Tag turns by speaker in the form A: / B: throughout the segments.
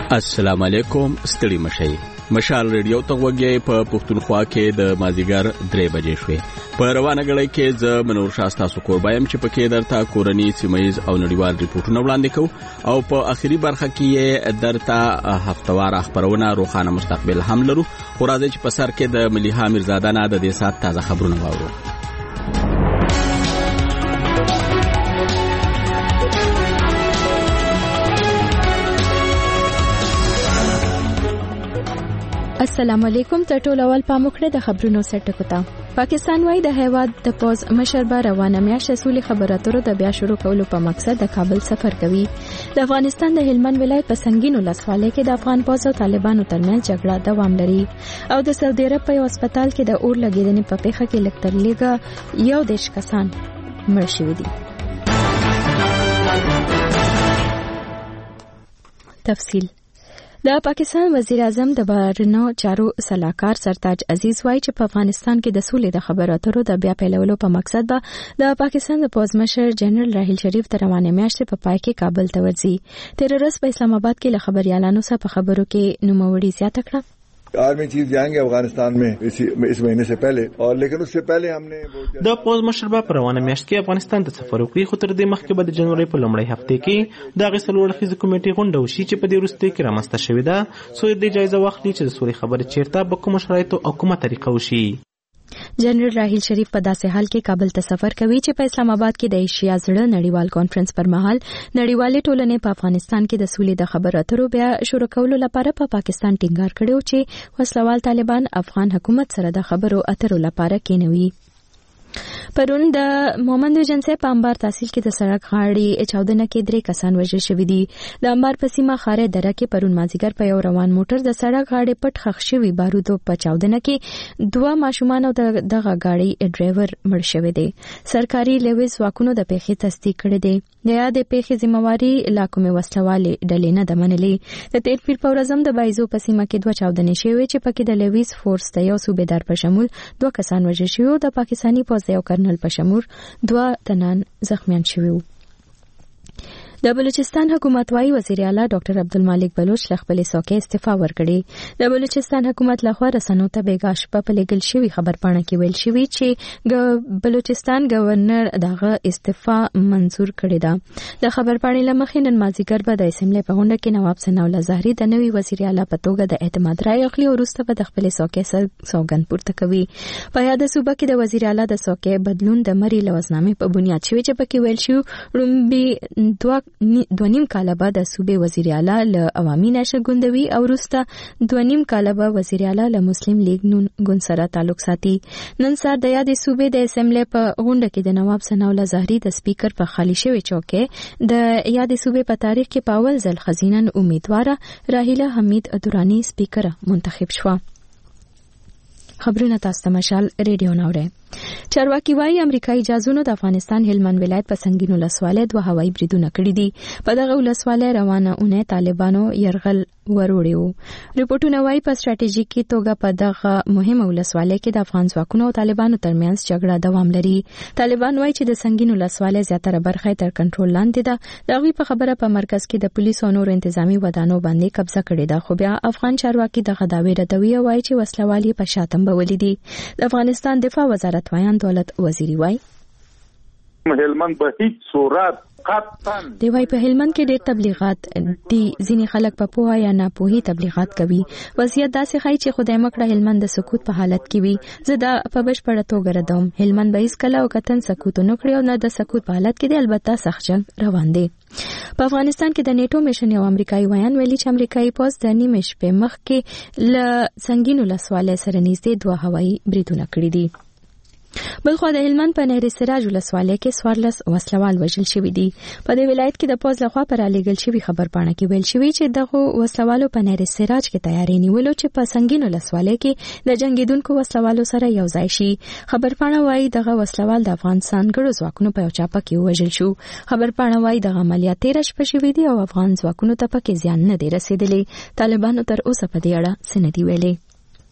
A: السلام علیکم، ستړي مشئ. مشال ریډیو ته وګورئ. په پښتونخوا کې د مازیګر 3 بجې شوې. په روانه غړي کې ز منور شاستا سکوربایم چې پکې درته کورنی سیمایز او نړیوال ریپورتونه وړاندې کوو او په اخیری برخه کې درته هفتوار خبرونه روخانه مستقبل هم لرو. خو راځي چې په سر کې د مليحه میرزاده نه د دې سات تازه خبرونه واورو.
B: السلام علیکم. ټول اول پاموکړه د خبرونو سرټکو ته. پاکستان وايي د هیواد د پوز مشر به روانه میاشت اصولي خبراتو د بیا شروع کولو په مقصد د کابل سفر کوي. د افغانستان د هلمند ولایت په سنگینو لسوالۍ کې د افغان پوز او طالبانو ترمنځ جګړه دوام لري او د سعودي عرب په هسپتال کې د اور لګیدنې په پیښه کې لکټر لیګا یو دیش کسان مړ شوي دي. تفصیل. د پاکستان وزیر اعظم د بهرنیو چارو سلاکار سرتاج عزیز وايي چې په افغانستان کې د سولې د خبراتو د بیا پیلولو په مقصد به د پاکستان د پوز مشر جنرال راحیل شریف تر روانه میاشتې په پای کې کابل ته ورځي. تیر ورځ په اسلام آباد کې له خبريالانو سره په خبرو کې نوموړي زیاته کړه.
C: Army chief जाएंगे अफगानिस्तान में इस महीने से पहले और लेकिन उससे पहले हमने
D: د پوز مشر په روانه میاشت کې افغانستان ته سفر وکړي. خو تر دې مخکې به د جنوري په لومړۍ هفته کې د غسل وړخیز کمیټې غونډه وشي چې په دې وروسته کې رامنځته شوې ده څو د جایزه واخلي چې د سولې خبرې چیرته په کوم شرایطو او کومه طریقه وشي.
B: جنرال راحیل شریف په داسې حال کې کابل ته سفر کوي چې په اسلام آباد کې د ایشیا زړه نړیوال کانفرنس پر مهال نړیوالې ټولنې په افغانستان کې د سولې د خبراتو بیا شروع کولو لپاره په پاکستان ټینګار کړو چې وسلوال طالبان افغان حکومت سره د خبرو اترو لپاره کېنوي. پرون د مومند جنسه په انبار تحصیل کې د سړک غاړې چاودنه کې 3 کسان وژل شوي دي. د انبار په سیمه خاره دره کې پرون مازیګر په یو روان موټر د سړک غاړې پټ خښ شوي بارودو په چاودنه کې 2 ماشومان او دغه غاړې ډرایور مړ شوی دی. سرکاري لیویز واکونو د پیښې تصدیق کړی دی. د یاد پیښې ذمہواری علاقو کې وسلوالې ډلې نه د منلې. د تیر پیر په ورځم د بایزو په سیمه کې 2 چاودنې شوې چې پکې د لیویز فورس د یو صوبیدار په شمول 2 کسان وژل شوي او د پاکستانی پوز یو کرنل په شمول 2 تنان زخمیان شوي وو. د بلوچستان حکومت وايي وزیر اعلی ډاکټر عبدالمالک بلوچ له خپلې څوکۍ استعفا ورکړې. د بلوچستان حکومت لخوا رسنیو ته بیګا شپه په لګل شوی خبرپاڼه کې ویل شوی چې بلوچستان گورنر دغه استعفا منزور کړی ده. د خبرپاڼې لمخې نن مازیګر به د اسمبلی په غونډه کې نواب ثناء الله زهري د نوي وزیر اعلی په توګه د اعتماد رای اخلي او وروسته به د خپلې څوکۍ سوګند پورته کوي. په یاد صوبه کې د وزیر اعلی د څوکۍ بدلون د مری لوزنامې په بنیاد شوی چې پکې ویل شو رومبي 2.5 کاله بعد د صوبې وزیر اعلی له عوامي نشر ګوندوي او وروسته 2.5 کاله بعد وزیر اعلی له مسلم لیگ نون ګوند سره تعلق ساتي. نن سهار د یادې صوبې د اسمبلی په غونډه کې د نواب ثناء الله زهري د سپیکر په خالی شوی چوکۍ د یادې صوبې په تاریخ کې په اول ځل خزینن امیدواره راهیله حمید درانی سپیکر منتخب شوه. خبرونه تاسو ته مشال ریډیو ناوړه. چارواکي وايي امریکایي جاسوسانو د افغانستان هلمند ولایت په سنگینو لسوالۍ 2 هوایي بریدونه کړي دي. په دغه ولسوالۍ روانه اونۍ طالبانو يرغل وروړیو. ریپورتونه وايي په ستراتیژیکي توګه په دغه مهمه ولسوالۍ کې د افغان ځواکونو او طالبانو ترمنځ جګړه دوام لري. طالبان وايي چې د سنگینو لسوالۍ زیاتره برخه تر کنټرول لاندې ده. دغه په خبره په مرکز کې د پولیسو او نور انتظامی ودانو باندې قبضه کړې ده. خو بیا افغان چارواکي دغه دعوی ردوي او وايي چې وسلوالي په شاتم بولې دي. د افغانستان دفاع وزارت وایان دولت وزیری وای
E: هلمند په هیڅ صورت
B: دی وای په هلمند کې ډېر تبلیغات دي. ځینې خلک په پوهه یا ناپوهي تبلیغات کوي. وضعیت داسې ښایي چې خدای مکړه هلمند د سکوت په حالت کې وي. زه دا په بشپړه توګه ردوم. هلمند به هیڅ کله او کتن سکوت نه کړي او نه د سکوت په حالت کې دی. البته سخت جنگ روان دی. په افغانستان کې د نیټو میشن یو امریکایي وایان ویلي چې امریکایي پوز د نیمه شپې مخکې له سنگینو لسوالۍ سره نږدې 2 هوایي بریدونه کړي دي. بلخو د هلمند په نهر سراج ولسوالۍ کې 14 وسلوال وژل شوي دي. په دې ولایت کې د پوز لخوا پر لګل شوی خبرپاڼه کې ویل شوی چې دغه وسلوالو په نهر سراج کې تیاری نیولو چې په سنگینو لسوالۍ کې د جنگیدونکو وسلوالو سره یو ځای شي. خبرپاڼه وايي دغه وسلوال د افغانستان ګړو ځواکونو په یو چاپه کې وژل شو. خبرپاڼه وايي دغه عملیات 13 شپې شوي دي او افغان ځواکونو ته پکې زیان نه دی رسیدلی. طالبانو تر اوسه په دې اړه څه نه دی ویلي.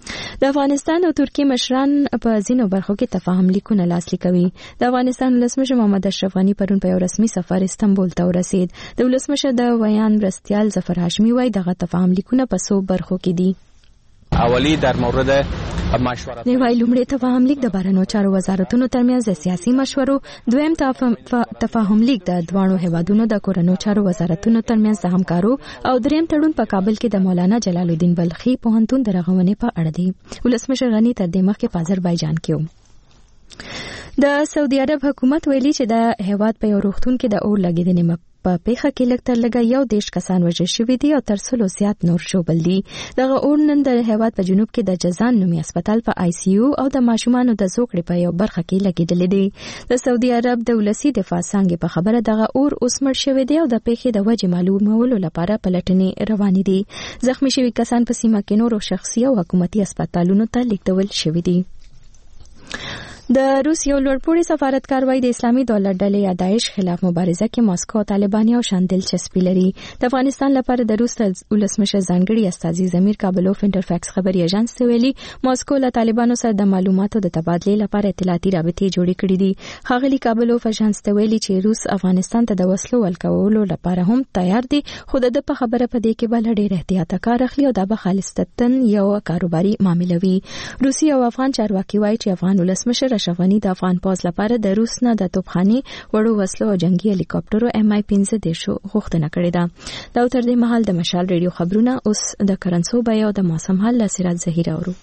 B: د افغانستان او ترکیه مشران په ځینو برخو کې تفاهم لیکونه لاسلیک کوي. د افغانستان ولسمشر محمد اشرف غني پرون په یو رسمي سفر استنبول ته ورسید. د ولسمشر د ویان مرستیال ظفر هاشمي وایي دغه تفاهم لیکونه په څو برخو کې دي.
F: اولی در مورد مشورت
B: نیوای لومړی تفاهم لیک د بهرنیو چارو وزارتونو ترمنځ د سیاسي مشورو، دویم تفاهم لیک د دوانو هیوادونو د کورنیو چارو وزارتونو ترمنځ د همکارو او دریم تړون په کابل کې د مولانا جلال الدین بلخي پوهنتون د رغونې په اړه دی. ولسمشر غني تر دې مخکې په آذربایجان کې و. د سعودي عرب حکومت ویلي چې د هیواد په یو روغتون کې د اور لګیدنې په پیښه کې لږ تر لږه 11 کسان وژل شوي دي او تر 100 زیات نور ژوبل دي. دغه اور نن د هیواد په جنوب کې د جزان نومي هسپتال په آی سی یو او د ماشومانو د زوکړې په یو برخه کې لګیدلې دي. د سعودي عرب د ولسی دفاع څانګې په خبره دغه اور اوس مړ شوی دی او د پیښې د وجې معلومولو لپاره پلټنې روانې دي. زخمی شوي کسان په سیمه کې نورو شخصي او حکومتي هسپتالونو ته لیږدول شوي دي. د روس یو لوړپوړي سفارتکار وايي د اسلامي دولت ډلې یا داعش خلاف مبارزه کې ماسکو او طالبان یو شان دلچسپي لري. د افغانستان لپاره د روس ولسمشر ځانګړي استازي زمیر کابلوف انټرفیکس خبري ایجنس ته ویلي ماسکو له طالبانو سره د معلوماتو د تبادلې لپاره اطلاعاتي رابطې جوړې کړې دي. ښاغلي کابلوف ایجنس ته ویلي چې روس افغانستان ته د وسلو ورکولو لپاره هم تیار دي، خو د په خبره په دې کې بل ډېر احتیاط کار اخلي او دا به خالصتاً یو کاروباري معامله وي. روسي او افغان چارواکي وايي چې افغان ولسمشر اشرف غني د افغان پوځ لپاره د روس نه د توپخانې وړو وسلو او جنگي هلیکاپټرو MI-15 غوښتنه کړې ده. دا تر دې مهال د مشال ریډیو خبرونه اوس د کرنسو بیا او د موسم حال له سراج زهیر اورو.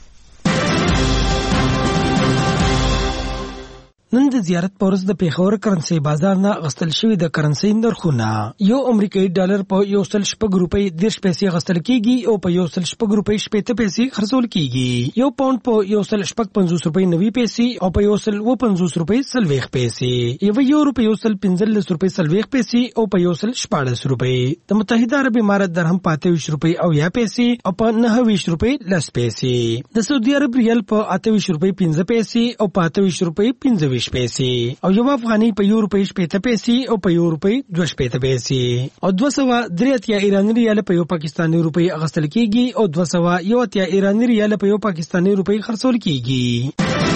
G: نن د زیارت پورس د پیښور کرنسي بازار نه غستل شوی د کرنسي نرخونه یو امریکایي ډالر په 1.6 روپۍ 10 پیسې غستل کیږي او په 1.6 روپۍ 70 پیسې خرڅول کیږي. یو پاوند په 1.55 روپۍ 90 پیسې او په 1.50 روپۍ 40 پیسې. یو روپۍ 1.15 روپۍ 40 پیسې او په 1.14 روپۍ. د متحده عرب امارات درهم په 28 روپۍ او 10 پیسې او په 29 روپۍ 10 پیسې. د سعودي عرب ریال په 28 روپۍ 15 پیسې او په 28 روپۍ 15 پیسې او یو افغاني په یو روپۍ 70 پیسې او په یو روپۍ 2 پیسې او 283 ایرانی ریال په یو پاکستاني روپۍ اغستل کیږي او 201 ایرانی ریال په یو پاکستاني روپۍ خرڅول کیږي.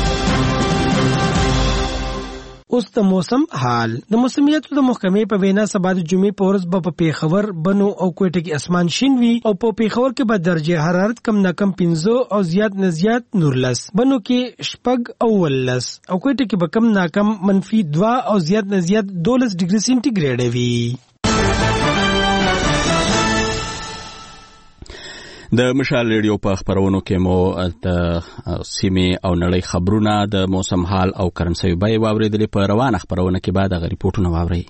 G: اوس د موسم حال. د موسمیاتو د محکمې په وینا سبا د جمعې په ورځ به په پیښور، بنو او کوټه کې اسمان شین وي او په پیښور کې به درجه حرارت کم نه کم 15 او زیات نه زیات 19، بنو کې 10 او 19 او کوټه کې به کم نه کم -2 او زیات نه زیات 12 ډیګري سنټیګریډ وي.
A: د مشال ریډیو په خبرونو کې مو د سیمې او نړۍ خبرونه، د موسم حال او کرنسي بیې واوریدلې. په روانه خبرونه کې بعد غ ریپورتونه واوري.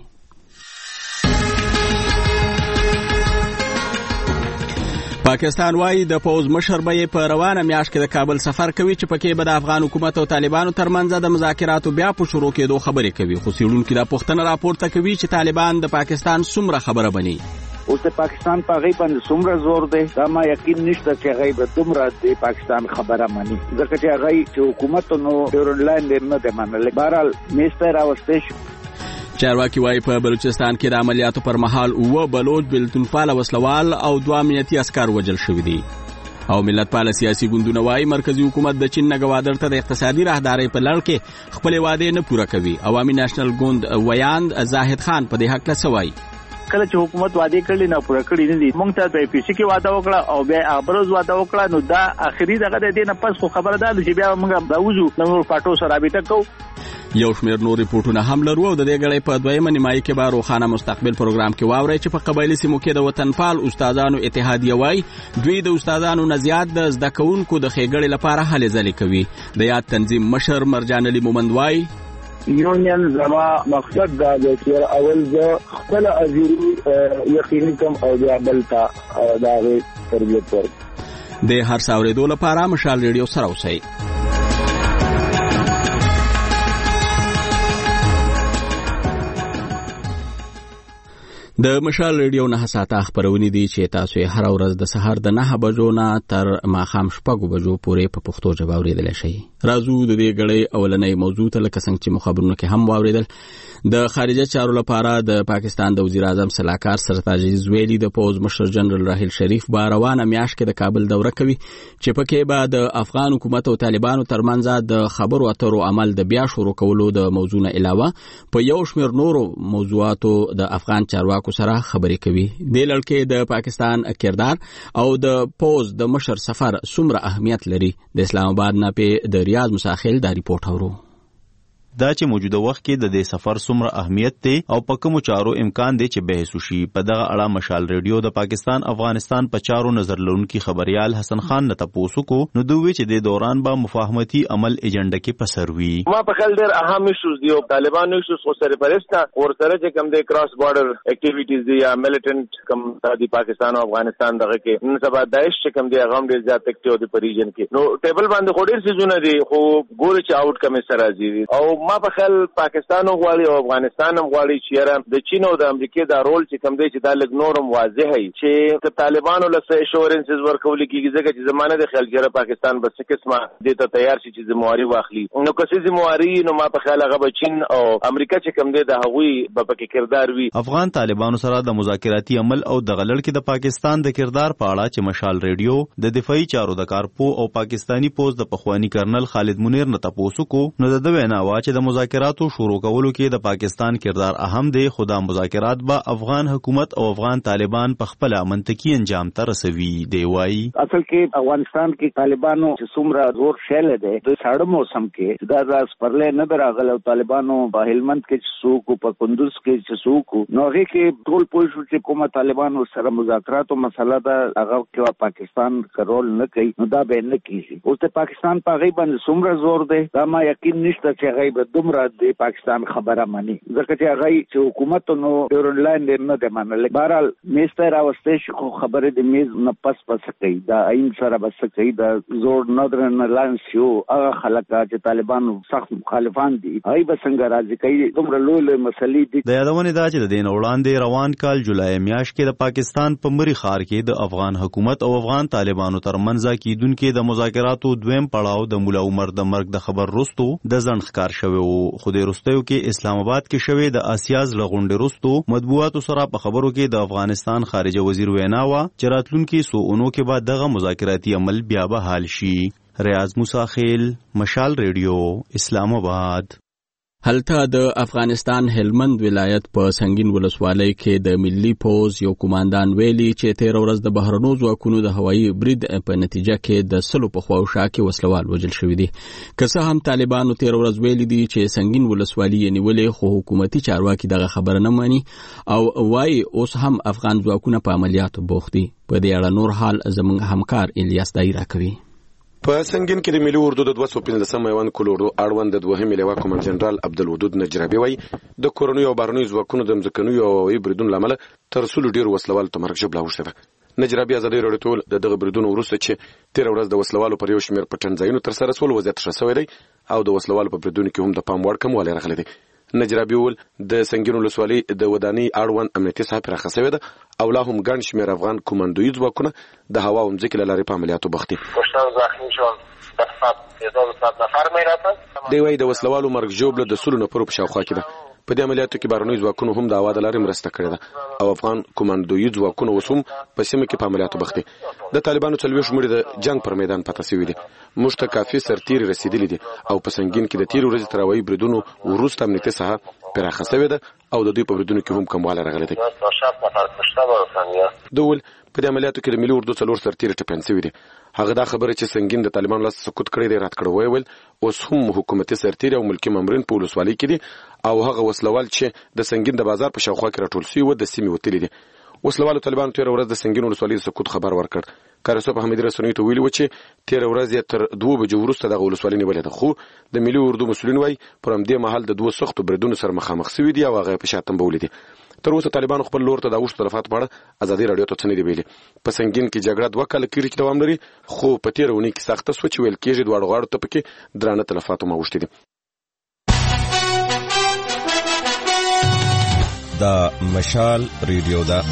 A: پاکستان وايي د پوز مشر به په روانه میاشت کې د کابل سفر کوي چې پکې به د افغان حکومت او طالبانو ترمنځ د مذاکراتو بیا په شروع کېدو خبرې کوي. خو څېړونکي دا پوښتنه راپورته کوي چې طالبان د پاکستان څومره خبره بني.
E: اوس د پاکستان په غي باندې څومره زور دی دا ما یقین نشته چې غي به دومره د پاکستان خبره مانی، ځکه چې غي چې حکومت نو ډیورلاند نه ده منل. بهرحال میستر اوستش
A: چارواکي وايي په بلوچستان کې د عملیاتو پر مهال 9 بلوچ بلتونپال وسلوال او 2 امنیتي عسكر وژل شوي دي. او ملت پال سیاسي ګوندونه وايي مرکزی حکومت د چین نه غوادر ته د اقتصادي راهدارۍ په لړ کې خپل وعده نه پوره کوي. عوامي نېشنل ګوند ویاند زاهد خان په دې حق له سوای
E: کله چې حکومت وعده کړی نه پوره کړی نه دي. مونږ ته په پیسې کې وعده وکړه او بیا ابرز وعده وکړه، نو دا اخري دغه د دې نه پس خو خبره ده چې بیا موږ راوځو نور پټو سره رابطه کوو.
A: یو شمېر نور ریپورتونه هم لرو او د دې غړې په دویمه نیمایي کې به روښانه مستقبل پروګرام کې واورئ چې په قبایلي سیمو کې د وطنپال استادانو اتحادیه وايي دوی د استادانو نه زیات د زده کوونکو د ښېګړې لپاره هلې ځلې کوي. د یاد تنظیم مشر مرجان علي مومند وايي
H: یونین زما مقصد دا دی چې اول زه خپل ازيري یقیني کوم او بیا بل ته دا تربیت ورکړم.
A: د هر څاورېدو لپاره مشال ریډیو سره اوسئ. د مشال ریډیو 9 ساعته خبرونه دي چې تاسو یې هر ورځ د سهار د 9 بجو نه تر ماښام 6 بجو پورې په پښتو ژبه اوریدل شي. راځو د دې غړې اولنۍ موضوع ته لکه څنګه چې مخابرونو کې هم واوریدل. د خارجه چارو لپاره د پاکستان د وزیر اعظم صلاحکار سرتاج زویلی د پوز مشر جنرال راحیل شریف با روانه میاشت کې د کابل دوره کوي چې پکې به د افغان حکومت او طالبانو ترمنځ د خبرو اترو عمل د بیا شروع کولو د موضوع نه علاوه په یو شمېر نورو موضوعاتو د افغان چارواکو سره خبرې کوي. د لړکې د پاکستان کردار او د پوز د مشر سفر څومره اهمیت لري د اسلام آباد نه په د ریاض مساخیل دا ریپورت اورو.
I: دا چې موجوده وخت کې د دې سفر څومره اهمیت دی او په کومو چارو امکان دی چې بحث وشي په دغه اړه مشال ریډیو د پاکستان افغانستان په چارو نظر لرونکي خبريال حسن خان نه تاسو کو نو دوی چې د دوران با مفاهمتي عمل ایجنډا کې پسروي.
J: ما په خل ډېر اهم ایشوز دی او طالبانو ایشوز خو سره پرسته اور سره چې کوم د کراس بارډر اکټیویټیز دی یا میلیټنټ کوم د پاکستان او افغانستان دغه کې نن سبا داعش چې کوم دی هغه ډېر زیات اکټیو دی په ریجن کې نو ټیبل باندې خو ډېر سيزونه دي خو ګوري چې آوټ کم سره راځي او ما په خل پاکستان غواړي او افغانستان هم غواړي چې د چین او د امریکا دا رول چې کوم دی چې دا لګ نورم واضح وي چې طالبانو له ایشورنسز ورکول کیږي ځکه چې زمانه د خیال جره پاکستان بس قسمه د ته تیار شي چې ذمہواری واخلي نو کسي ذمہواری نو ما په خیال هغه چین او امریکا چې کوم دی د هغوی په پکې کردار وي.
I: افغان طالبانو سره د مذاکراتي عمل او د غلړ کې د پاکستان د کردار په اړه چې مشال ریډیو د دفاعي چارو د کارپو او پاکستانی پوز د پخوانی کرنل خالد منیر نه تاسو کو نو د وینا وا چې د مذاکراتو شروع کولو کې د پاکستان کردار اهم دی خو د مذاکرات با افغان حکومت او افغان طالبان په خپل منطقي انجام ته رسوي دی وایي.
E: اصل کې افغانستان کې طالبانو چې څومره زور شیل دی د ساړه موسم کې دا راز پرلې نه براغله طالبانو په هلمند کې څوک په کندوز کې څوک نو هغه کې ټول پوه شو چې کومه طالبانو سره مذاکرات او مسله دا هغه کې پاکستان رول نه کوي نو دا به نه کیږي. اوس ته پاکستان په غیبه څومره زور دی دا ما یقین نشته چې غیبه دومره دی پاکستان خبره مانی ځکه چې هغه چې حکومت نو ډیورنلاین نه ده منل بهرحال میستر اوسته شو خبره د میز نه پس کوي دا عین سره بس کوي دا زور نادرن لاینس یو هغه خلک چې طالبانو سخت مخالفان دي هاي بسنګ راځي کوي دومره لوی مسلې دي.
I: د یادونه دا چې د دین وړاندې روان کال جولای میاشت کې د پاکستان په مری خار کې د افغان حکومت او افغان طالبانو ترمنځ کېدونکو د مذاکراتو دویم پړاو د مولا عمر د مرګ د خبر وروسته د ځن ښکار شوی وو خو د وروستیو کې اسلام آباد کې شوی د اسیاز لغونډې وروسته مطبوعاتو سره په خبرو کې د افغانستان خارجه وزیر وینا وا چې راتلونکي سوونو کې بعد دغه مذاکراتي عمل بیا به حل شي. ریاض مساخیل مشال ریډیو اسلام آباد.
A: هلته د افغانستان هلمند ولایت په سنگین ولسوالۍ کې د ملي پوز یو کمانډان ویلي چې 13 ورځ د بهرنو ځواکونو د هوایي برید په نتیجه کې د سلو په خواوشا کې وسلوال وژل شوی دي. که څه هم طالبانو 13 ورځ ویلي دي چې سنگین ولسوالۍ نیولې خو حکومتي چارواکي دغه خبره نه مانی او وايي اوس هم افغان ځواکونه په عملیاتو بوخت دي. په دې اړه نور حال زموږ همکار الیاس دایره کوي.
K: په سنگین کې د ملي اردو د 215 میوان کولورو اړوند د دوهم لیوا کمانډ جنرال عبدالودود نجرابي وایي د کورونو او بهرنیو ځواکونو د ځمکنیو او هوایي بریدونو لامل تر څو ډیر وسلوال ته مرګ ژوبله اوښته ده. نجرابي ازادي راډیو ټول د دغه بریدونو وروسته چې 13 ورځ د وسلوالو پر یو شمېر پټنځایونو تر سره سول وضعیت ښه شوی دی او د وسلوالو په بریدونو کې هم د پام وړ کموالی راغلی دی. نجرابي ول د سنگین ولسوالۍ د ودانۍ اړوند امنیتي ساحه پراخه شوې ده او لا هم ګڼ شمېر افغان کوماندوي ځواکونه د هوا او ځمکې له لارې په عملیاتو بوخت دي. دی وايي د وسلوالو مرګ ژوبله د سلو نفرو په شاوخوا کې ده. په دې عملیاتو کې بهرنیو ځواکونو هم د هوا د لارې مرسته کړې ده او افغان کوماندوي ځواکونه اوس هم په سیمه کې په عملیاتو بوخت دي. د طالبانو 40 مړي د جنگ پر میدان پاتې شوي دي. موږ ته کافي سرتیري رسیدلي دي او په سنگین کې د 13 ورځې تر هوایي بریدونو وروسته امنیتي ساحه پراخه شوې ده او د دوی په بریدونو کې هم کموالی راغلی دی. دول په دې عملیاتو کې د ملي اردو 4 سرتیري ټپیان شوي دي. هغه دا خبره چې سنگین د طالبانو لاس سقوط کړی دی رات کړی ویل اوس هم حکومتي سرتیري او ملکی مامورین په ولسوالۍ کې دي او هغه وسلوال چې د سنگین د بازار په شاوخوا کې راټول شوي و د سیمې وتلي دي. وسلوالو طالبانو 13 ورځ د سنگین ولسوالۍ سقوط خبر ورکړ. کارسو په حمید رسنیو ته ویلي و چې 13 ورځې تر 2 بجو وروسته دغه ولسوالۍ نیولې ده خو د ملي اردو مسؤلین وایي پر همدې مهال د 2 سختو بریدونو سره مخامخ شوي دي او هغه په شاتم بولې دي. تر اوسه طالبانو خپل لور ته د اوښتو تلفاتو په اړه ازادي راډیو ته څه نه دی ویلي. په سنگین کې جګړه 2 کاله کېږي چې دوام لري خو په 13 اونۍ کې سخته سوه چې ویل کېږي دواړو غاړو ته پکې درانه تلفات هم اوښتي دي.
L: دا مشال ریډیو دا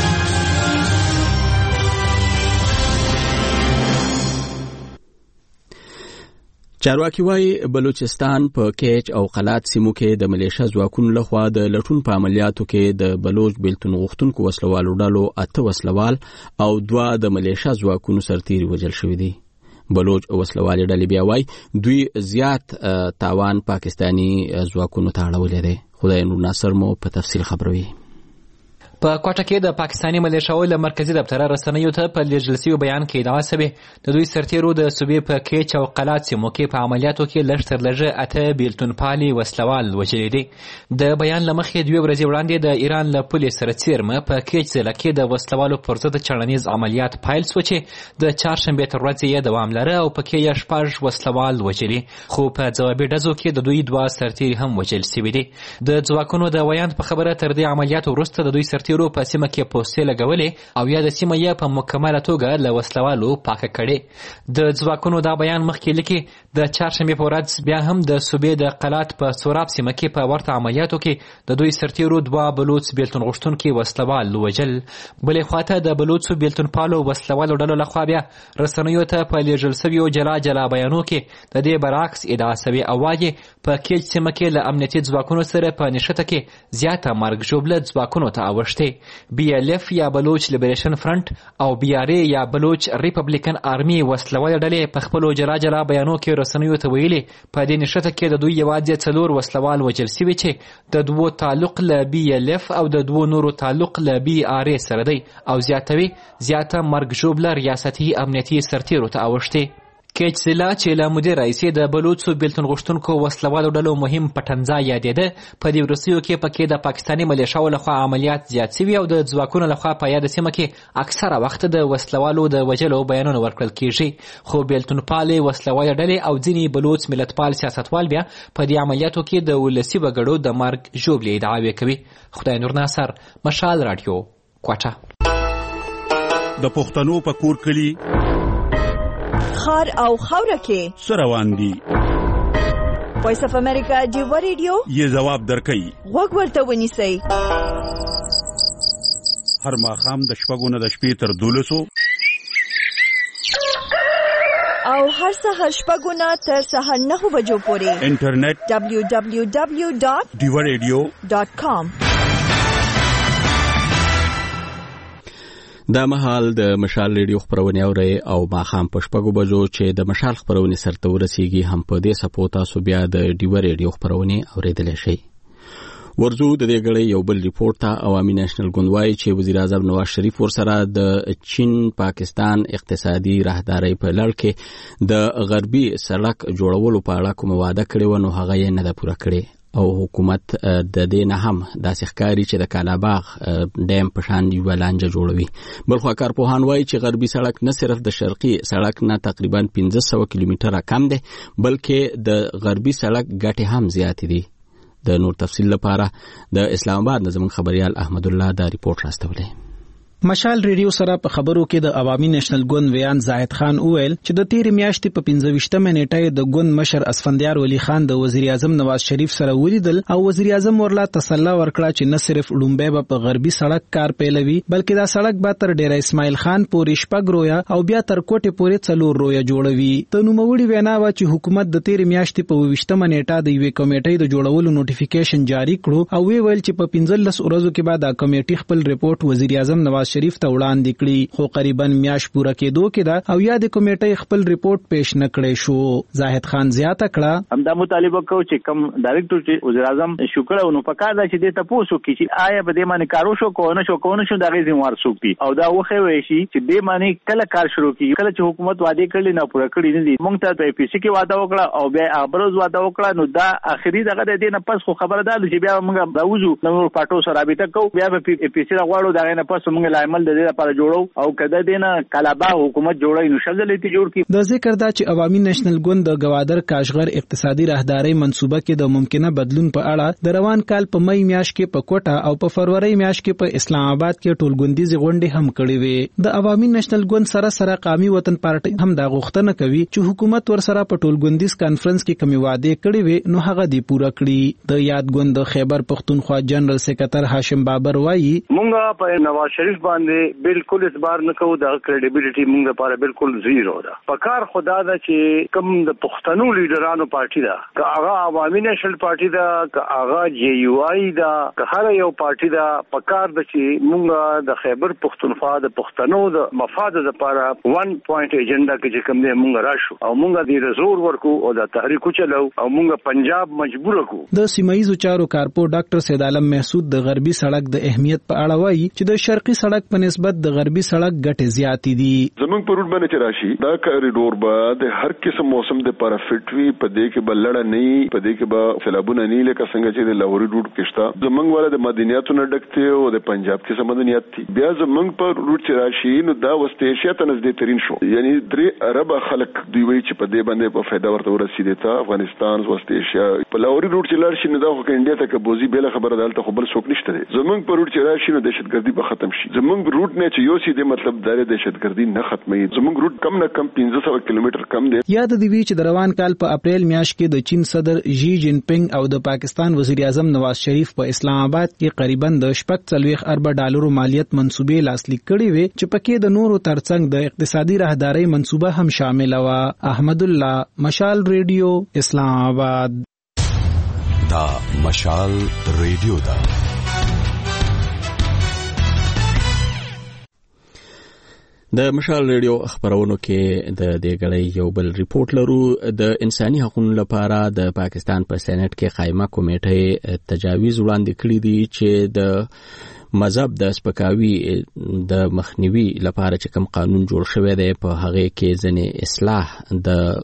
A: چارواکي وايي بلوچستان په کیچ او قلات سیمو کې د ملیشیا ځواکونو لخوا د لټون په عملیاتو کې د بلوچ بیلتون غوښتونکو وسلوالو ډلو 8 وسلوال او 2 د ملیشیا ځواکونو سرتیري وژل شوي دي. بلوچ وسلوالي ډلې بیا وايي دوی زیات تاوان پاکستاني ځواکونو ته اړولی دی. خدای نور ناصر مو په تفصیل خبروي.
M: په کوټه کې د پاکستاني ملیشیاو له مرکزي دفتر رسنیو ته په لیږل شوي بیان کې ادعا شوې د دوی سرتیرو د صوبې په کیچ او قلات سیمو کې په عملیاتو کې لږ تر لږه 8 بیلتون پالي وسلوال وژلي دي. د بیان له مخې 2 ورځې وړاندې د ایران له پولې سره څیرمه په کیچ ضلع کې د وسلوالو پر ضد چړنیز عملیات پیل شو چې د چهارشنبې تر ورځې یې دوام لره او پکې یې 6 وسلوال وژلي، خو په ځوابي ډزو کې د دوی 2 سرتیري هم وژل شوي دي. د ځواکونو د ویاند په خبره تر دې عملیاتو وروسته د دوی سرتیرو په سیمه کې پوستې لګولې او یا د سیمه یې په مکمله توګه له وسلوالو پاکه کړې. د ځواکونو دا بیان مخکې لیکي د چهارشنبې په ورځ بیا هم د صوبې د قلات په سوراب سیمه کې په ورته عملیاتو کې د دوی سرتیرو 2 بلوچ بیلتون غوښتونکي وسلوال وژل. بلې خواته د بلوچو بیلتون پالو وسلوالو ډلو لخوا بیا رسنیو ته په لیږل شویو جلا جلا بیانو کې د دې برعکس ادعا شوې او وايي په کیچ سیمه کې له امنیتي ځواکونو سره په نښته کې زیاته مرګ ژوبله ځواکونو ته اوښتې. BLF یا بلوچ لیبریشن فرنٹ او BRA یا بلوچ ریپبلیکن آرمی وسلوال ډلې په خپلو جلا جلا بیانو کې رسنیو ته ویلي په دې نښته کې د دوی یوازې 4 وسلوال وژل شوي چې د 2 تعلق له BLF او د 2 نورو تعلق له BRA سره دی او زیاتوي زیاته مرګ ژوبله ریاستي امنیتي سرتیرو ته اوښتې. کیچ ضلع چې له مدیر رئیسې د بلوچو بیلتون غوښتونکو وسلوالو ډلو مهم پټنځا یادېده. په دې وروستیو کې پکې د پاکستاني ملیشیاو لخوا عملیات زیات شوي او د ځواکونو لخوا په یاده سیمه کې اکثره وخت د وسلوالو د وژلو بیانونه ورکړل کیږي، خو بیلتون پالې وسلوالې ډلې او ځینې بلوچ ملتپال سیاستوال بیا په دې عملیاتو کې د ولسي وګړو د مرګ ژوبلې ادعاوې کوي. خدای نور ناصر، مشال رادیو، کوټه.
N: د پښتنو په کور کلی
O: خار او خوره کې
N: سروان دي.
O: وایس اف امریکا ډیو ریډیو
N: یې جواب درکړي.
O: وګ ورته ونیسئ.
N: هر ماښام د شپږو نه د شپې تر 12
O: او هر سهار شپږو نه تر سهار 9 بجو پورې
N: انټرنیټ
O: www.diwaradio.com.
A: دا مهال د مشال ریډیو خبرونه اوري او ماخام په 6 بجو چې د مشال خبرونه سرته ورسیږي هم په دې سپوتا سو بیا د ډیو ریډیو خبرونه اوریدل شي. ورزو د دې غړي یو بل ریپورت ته عوامي نېشنل ګوند وايي چې وزیر اعظم نواز شریف ورسره د چین پاکستان اقتصادي راهداري په لړ کې د غربي سړک جوړولو په اړه کوم وعده کړی و نو هغه یې نه ده پوره کړې او حکومت د دې نه هم داسې ښکاري چې د کالاباغ ډیم په شان یو لانجه جوړوي. بلخو کارپوهان وايي چې غربي سړک نه صرف د شرقي سړک نه تقریبا 1500 کیلومتره کم دی بلکې د غربي سړک ګټې هم زیات دي. د نور تفصیل لپاره د اسلام آباد نظم خبريال احمد الله دا ریپورت راستولی.
P: مشال ریډیو سره په خبرو کې د عوامي نېشنل ګوند ویان زاهد خان وویل چې د تیر میاشتې په 15 منېټه د ګوند مشر اسفندیار ولی خان د وزیر اعظم نواز شریف سره ولیدل او وزیر اعظم ورلا تسلی ورکړه چې نه صرف لومبه په غربي سړک کار پیلوي بلکې دا سړک به تر ډیر اسماعیل خان پورې شپږ رویا او بیا تر کوټه پورې 4 رویا جوړوي. د نوموړي وینا و چې حکومت د تیر میاشتې په 20 منېټه د یوې کمیټې د جوړولو نوټیفیکیشن جاری کړو او ویل چې په 15 ورځو کې بعد دا کمیټې خپل ریپورت وزیر اعظم نواز شریف ته وړاندې کړی، خو قریبا میاش پوره کېدو کې دا او یا د کمیټې خپل ریپورت پیش نکړی شو. زاهد خان زیاته کړه
E: همدا مطالبه کو چې کم ډایرکټر چې وزیر اعظم شکر او نو پکار دا چې د تاسو کې چې آیا به د معنی کارو شو کوونه شو دغه ذمہوار څوک دي او دا وخه وی شي چې د معنی کله کار شروع کیږي کله چې حکومت وعده کړل نه پوره کړی نه دي. مونږ ته په پیسې کې وعده وکړه او بیا ابروز وعده وکړه نو دا اخري دغه د دې نه پس خو خبره ده چې بیا موږ راوځو نو پټو سره رابطه کوو بیا په پیسې راغواړو دغه نه پس موږ عمل د دې لپاره جوړو او کده دینه کلابا حکومت جوړای نو شغلې ته جوړ کی
P: د ذکر دا چې عوامي نېشنل ګوند د گوادر کاشغر اقتصادي راهداري منصوبه کې د ممکنه بدلون په اړه د روان کال په مئی میاشت کې په کوټه او په فروری میاشت کې په اسلام آباد کې ټولګوندیز غونډې هم کړې وې د عوامي نېشنل ګوند سره قومي وطن پارټي هم دا غوښتنه کوي چې حکومت ورسره په ټولګوندیز کانفرنس کې کومې وعده کړې وې نو هغه دی پوره کړی د یاد ګوند د خیبر پختونخوا جنرال سیکریټر هاشم بابر وایي
H: مونږه په نواز شریف باندې بالکل اعتبار نه کوو د کریډیبিলিټي مونږ لپاره بالکل زیرو ده پکار خدا دا چې کوم د پښتنو لیډرانو پارټي ده که هغه عوامي نېشنل پارټي ده که هغه جی یو آی ده که هر یو پارټي ده پکار د چې مونږه د خیبر پختونخوا د پښتنو د مفاد لپاره 1 پوینټ ایجنډا کې چې کوم دی مونږ راشو او مونږه د رزور ورکو او د تحریک چلو او مونږه پنجاب مجبور کو
P: د سیمایي چارو کارپو ډاکټر سید عالم محسود د غربي سړک د اهمیت په اړه وایي چې د شرقي سړک په نسبت د غربي سړک ګټې زیاتې دي
Q: زمونږ په روټ باندې چې راشي دا کوریډور به د هر قسم موسم د لپاره فټ وي په دې کې بلړه نه په دې کې به سیلابونه نه لکه څنګه چې د لاهوري روټ کې شته زمونږ والا د مدنیاتو نه ډکته او د پنجاب کې مدنیات دي بیا زمونږ په روټ چې راشي نو دا وست ایشیا ته نږدې ترين شو یعنی 3 ارب خلک دوی وی چې په دې باندې په فائدہ ورته ورسېده ته افغانستان وست ایشیا په لاهوري روټ چې لار شي نو دا خو انډیا ته کبوزي بل خبره دالته خو بل څوک نشته زمونږ په روټ چې راشي نو دهشتګردي به ختم شي زمونږ روټ نه چې یو سي د مطلب دار دهشتګردي نه ختمي زمونږ روټ کم نه کم 1500 کیلومتر کم دی
P: یاد دی چې د روان کال په اپریل میاشت کې د چین صدر جی جین پینګ او د پاکستان وزیر اعظم نواز شریف په اسلام آباد کې قریبا د $40 ارب ډالرو مالیت منصوبې لاسلیک کړې وې چې پکې د نورو ترڅنګ د اقتصادي راهداري منصوبه هم شامل و احمد الله مشال ریډیو اسلام آباد
L: دا مشال ریډیو دا
A: د مشال ریډیو خبرونو کې د دې غړې یو بل ریپورت لرو د انساني حقوقو لپاره د پاکستان په سېنات کې قائمه کمیټه تجاویز وړاندې کړی دی چې د مذهب د سپکاوي د مخنیوي لپاره چې کوم قانون جوړ شوی دی په هغه کې ځنې اصلاح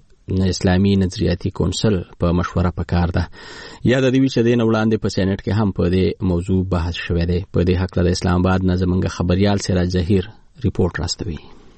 A: د اسلامي نظریاتي کونسل په مشوره پکار ده یا د دې چې د وړاندې په سېنات کې هم په دې موضوع بحث شوی دی په دې حق له اسلام آباد نه زمونږ خبريال سراج ظهیر ریپورت راستوي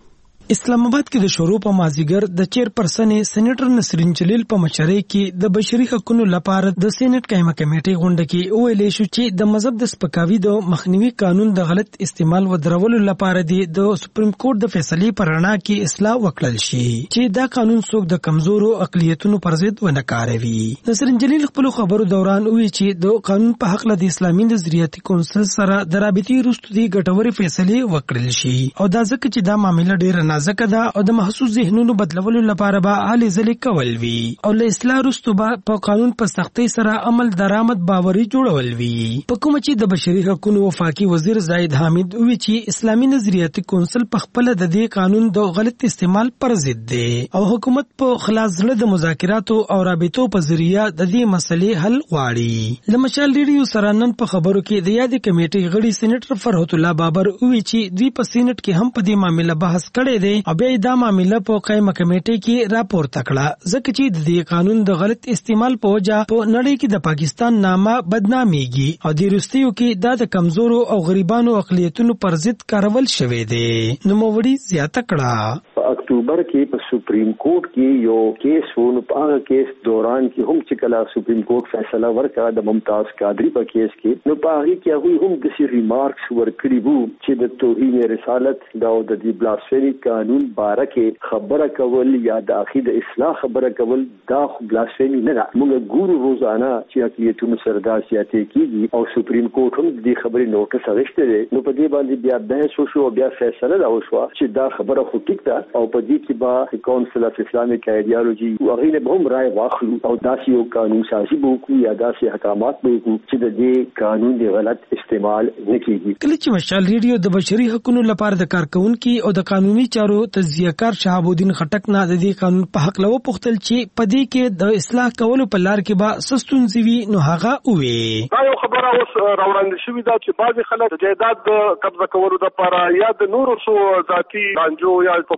G: اسلام آباد کې د شروع په مازیګر د چیرپرسن سېنیټر نسرین جلیل په مشرۍ کې د بشري حقوقو لپاره د سېنات قائمه کمیټې غونډه کې ویل شو چې د مذهب د سپکاوي د مخنیوي قانون د غلط استعمال و درولو لپاره د سپریم کورټ د فیصلې پر رڼا کې اصلاح وکړل شي چې دا قانون څوک د کمزورو اقلیتونو پر ضد ونه کاروي نسرین جلیل خپل خبرو دوران وی چې د قانون په حق له اسلامي نظریاتي کونسل سره د رابطې وروسته د ګټوري فیصلې وکړل شي او دا ځکه چې دا معاملې ډېر نازک ده او د محسوس ذهنونو بدلولو لپاره به هلې ځلې کول وي او له اصلاح وروسته به په قانون په سختۍ سره عمل درآمد باوري جوړول وي په کومه چې د بشري حقوقو وفاقي وزیر زاهد حامد وی چې اسلامي نظریاتي کونسل په خپل د دې قانون د غلط استعمال پر ضد دی او حکومت په خلاص ځړه د مذاکراتو او رابطو په ذریعہ د دې مسلې حل غواړي لمشال ریډیو سره نن په خبرو کې د یادې کمیټې غړي سېنیټر فرحت الله بابر وی چې دوی په سېنات کې هم په دې معاملې بحث کړی دی او بیا دا معاملې په قائمه کمیټې کې راپورته کړه ځکه چې د دې قانون د غلط استعمال په وجه په نړۍ کې د پاکستان نامه بدناميږي او د روسیو کې دا د کمزورو او غریبانو اقلیتونو پر ضد کارول شوی دی نو موړي زیاته کړه
H: په اکتوبر کې په سپریم کورټ کې یو کیس ونه په هغه کیس دوران کې هم چې کله سپریم کورټ فیصله ورکړه د ممتاز قادری په کیس کې نو په هغه کې هغه هم د سی ریمارکس ورکړي وو چې د توهین رسالت دا د بلاسفیمی قانون بارکه خبره کول یا د عقیده اصلاح خبره کول دا بلاسفیمی نه ده موږ ګورو روزانه چې اقلیتونو سره دا سیاته کیږي او سپریم کورټ هم د خبرې نوټس اغشته دي نو په دې باندې بیا بحث شو بیا فیصله دا وشو چې دا خبره خو ټیک ده او په دې کې به کونسل اف اسلامیک ایډیالوژي وغیره به هم رائے واخلو او داسې یو قانون سازي وکړو یا داسې احکامات وکړو چې د دې قانون د غلط استعمال نه کیږي
G: کله چې مشال ریډیو د بشري حقوقو لپاره د کارکونکو او د قانوني چارو تجزیه کار شهاب الدین خټک نه د دې قانون په حق لو پختل چې په دې کې د اصلاح کولو په لار کې به سستونځي وي نو هغه وې
R: دا یو خبره اوس راوړاندې شوې ده چې بعضې خلک د جایداد د قبضه کولو لپاره یا د نورو څو ذاتي رانجو یا په بنیاد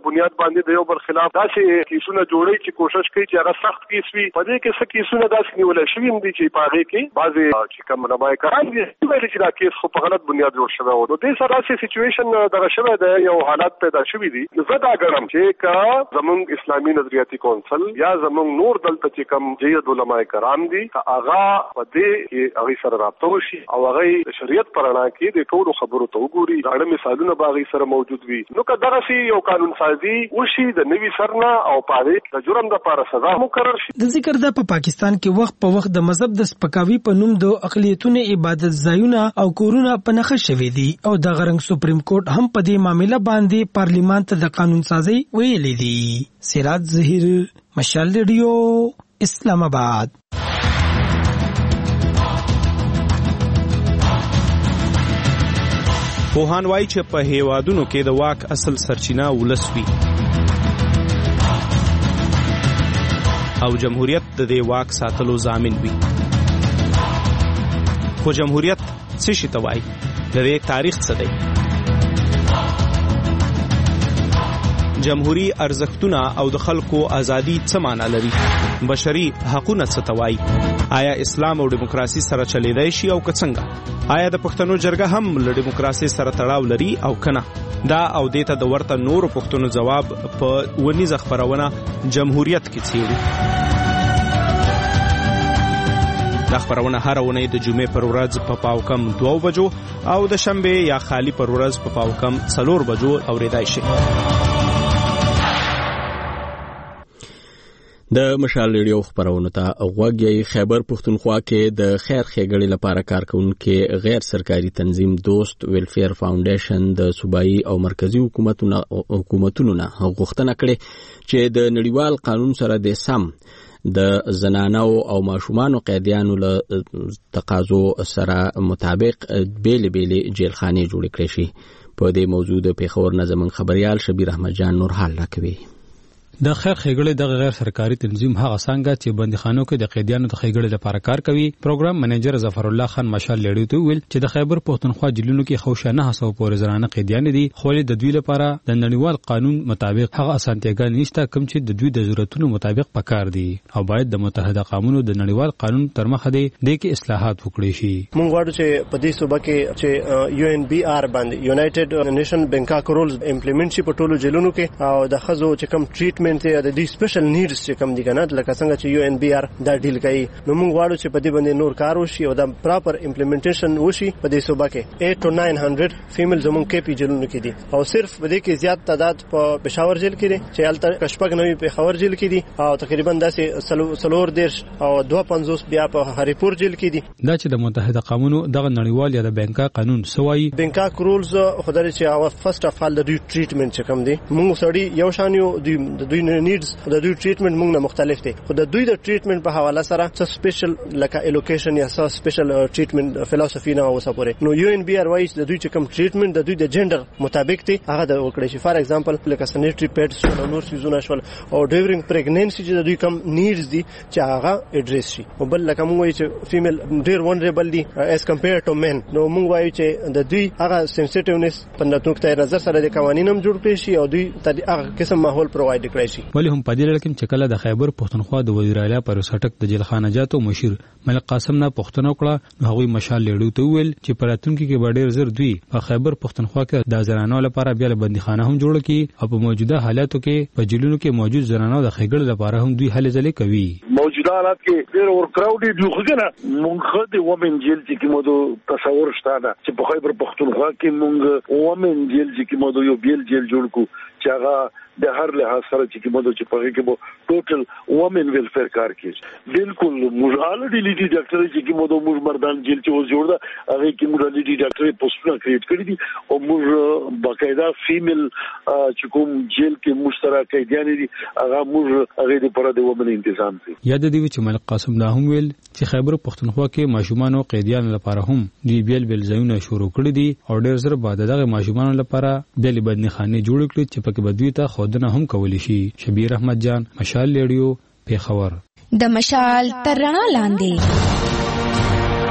R: باندې د یو بل خلاف داسې کیسونه جوړي چې کوشش کوي چې هغه سخت کیس وي. په دې کې څه کیسونه داسې نیول شوي دي چې په هغه کې بعضې چې کوم نمایي کاران دي ویلي چې دا کیس خو په غلط بنیاد جوړ شوی و. نو دې سره داسې سچویشن دغه شوی دی، یو حالات پیدا شوي دي. زه دا ګڼم چې که زمونږ اسلامي نظریاتي کونسل یا زمونږ نور دلته چې کوم جید علماء کرام دي که هغه په دې کې هغوی سره رابطه وشي او هغوی د شریعت په رڼا کې د ټولو خبرو ته وګوري، داړه مثالونه به هغوی سره موجود وي. نو که دغسې یو قانون سازي وشي د نوي سر نه او په هغې د جرم دپاره سزا مقرر شي.
G: د ذکر ده په پاکستان کې وخت په وخت د مذهب د سپکاوي په نوم د اقلیتونو عبادت ځایونه او کورونه په نښه شوي دي او د غرنګ سپریم کورټ هم په دې معامله باندې پارلیمان ته د قانون سازي ویلي دي. سراج ظهیر، مشال ریډیو، اسلام آباد.
S: پوهان وایي چې په هیوادونو کې د واک اصل سرچینه ولس وي او جمهوریت د دې واک ساتلو ضامن وي. خو جمهوریت څه شي ته وایي؟ د دې تاریخ څه دی؟ جمهوری ارزښتونه او د خلکو ازادي څه معنا لري؟ بشري حقوقونه څه ته وایي؟ آیا اسلام او دیموکراسي سره چلیدای شي او که څنګه؟ آیا د پښتنو جرګه هم له دیموکراسي سره تړاو لري او کنه؟ دا او دیته د ورته نورو پښتنو جواب په ونیزه خبرونه جمهوریت کې څیړو. دا خبرونه هر ونې د جمعې پر ورځ په پاوکم 2 بجو او د شنبه یا خالی پر ورځ په پاوکم 4 بجو اوریدای شي.
A: د مشال ریډیو خبرونه ته غوږی. خیبر پښتونخوا کې د خیر ښېګړې لپاره کارکونکي غیر سرکاري تنظیم دوست ویلفیر فاونډیشن د صوبایي او مرکزی حکومتونو نه غوښتنه کړې چې د نړیوال قانون سره د سم د زنانو او ماشومانو قیدیانو له تقاضو سره مطابق بیلې جیلخانې جوړې کړې شي. په دې موضوع د پیښور نه زموږ خبريال شبیر احمد جان نورحال راکوي.
T: د خیر ښېګړې د غیر سرکاري تنظیم هغه څنګه چې بندیخانو کې د قیدیانو د ښېګړې لپاره کار کوي، پروګرام منیجر ظفر الله خان مشال لړیو ته ویل چې د خیبر پښتونخوا جیلونو کې خوشانه هڅو پورې زنانه قیدیان دي، خو د دوی لپاره د نړیوال قانون مطابق هغه اسانتیاګان نشته کوم چې د دوی د ضرورتونو مطابق پکار دي او باید د متحده قومونو د نړیوال قانون تر مخه دی د کې اصلاحات وکړي شي.
U: موږ غواړو چې په دې صوبه کې چې UNBR باندې یونایټډ نیشن بنکاک رولز امپلیمنټ شي په ټولو جیلونو کې او د خزو چې کوم ټریټمنټ دی د دې سپیشل نیډز چې کوم دي کنه لکه څنګه چې UNBR دا ډیل کوي، نو موږ غواړو چې په دې باندې نور کار وشي او دا پراپر امپلیمنټیشن وشي. په دې صوبه کې 8 to 900 فیمیل زمون کې پی جیلونو کې دي او صرف په دې کې زیات تعداد په پېښور جیل کې دي چې الته کشپګ نوې پېښور جیل کې دي او تقریبا داسې سلور دیرش او 250 بیا په هریپور جیل کې دي.
T: دا چې د متحده قومونو دغه نړیوال یا د بنکا قانون سوای
U: بنکاک رولز خدای چې هغه فرست اف آل د دوی ټریټمنټ چې کوم دي موږ سړي یو شانیو د دوی نیډز د دوی ټریټمنټ موږ نه مختلف دي، خو د دوی د ټریټمنټ په حواله سره څه سپیشل لکه الوکیشن یا څه سپیشل ټریټمنټ فلسفي نه اوسه پورې. نو UNBR وایي چې د دوی چې کوم ټریټمنټ د دوی د جندر مطابق دي هغه د وکړي شي. فار ایگزامپل لکه سانیټری پیډز او نور سيزونه شول او ډیورینګ پریګننسي چې د دوی کوم نیډز دي چې هغه اډریس شي. او بل لکه موږ وایي چې فیمیل ډیر ونریبل دي اس کمپیر ټو مین، نو موږ وایو چې د دوی هغه سنسټیونس په نقطه نظر سره د قوانینو هم جوړ کړي شي او دوی ته هغه قسم ماحول پرووايډ کړي شي.
T: ولی هم په دې لړ کې چې کله د خیبر پښتونخوا د وزیر اعلی پر سټک د جیلخانه جاتو مشیر ملک قاسم نه پښتنو کړه، نو هغه مشال لړیو ته ویل چې پراتونکو کې به ډیر زر دوی په خیبر پښتونخوا کې د زنانو لپاره بیا بندیخانه هم جوړ کړي او په موجوده حالاتو کې په جیلونو کې موجود زنانو د ښېګړې لپاره هم دوی هلې ځلې کوي.
R: موجوده حالات کې ډیر اور کراوډي دی خو کنه مونږ د وومن جیل چې موږ تصور شته چې په خیبر پښتونخوا کې مونږ وومن جیل چې موږ یو بیل جیل جوړ کو چې هغه د هر لحاظ سره چې موږ چې په کې مو ټوټل وومن ویلفیر کار کوي. بالکل موږ الډی لیډي ډاکټر چې موږ مردان جیل چې اوس جوړ دا هغه کې موږ لیډي ډاکټر پوسټونه کریټ کړی دي او موږ باقاعده فیمیل چې کوم جیل کې مشترک قیدیان دي هغه موږ هغه لپاره د وومن تنظیم کوي.
T: یاد دی چې ملک قاسم دا هم ویل چې خیبر پښتونخوا کې ماشومان او قیدیان لپاره هم دی بیل ځایونه شروع کړی دي او ډیر زر بعد دغه ماشومان لپاره بیل بندیخانه جوړ کړي چې پکې بدوی ته خودنه هم کولی شي. شبیر احمد جان مشال لیډیو پیښور.
B: د مشال تر رڼا لاندې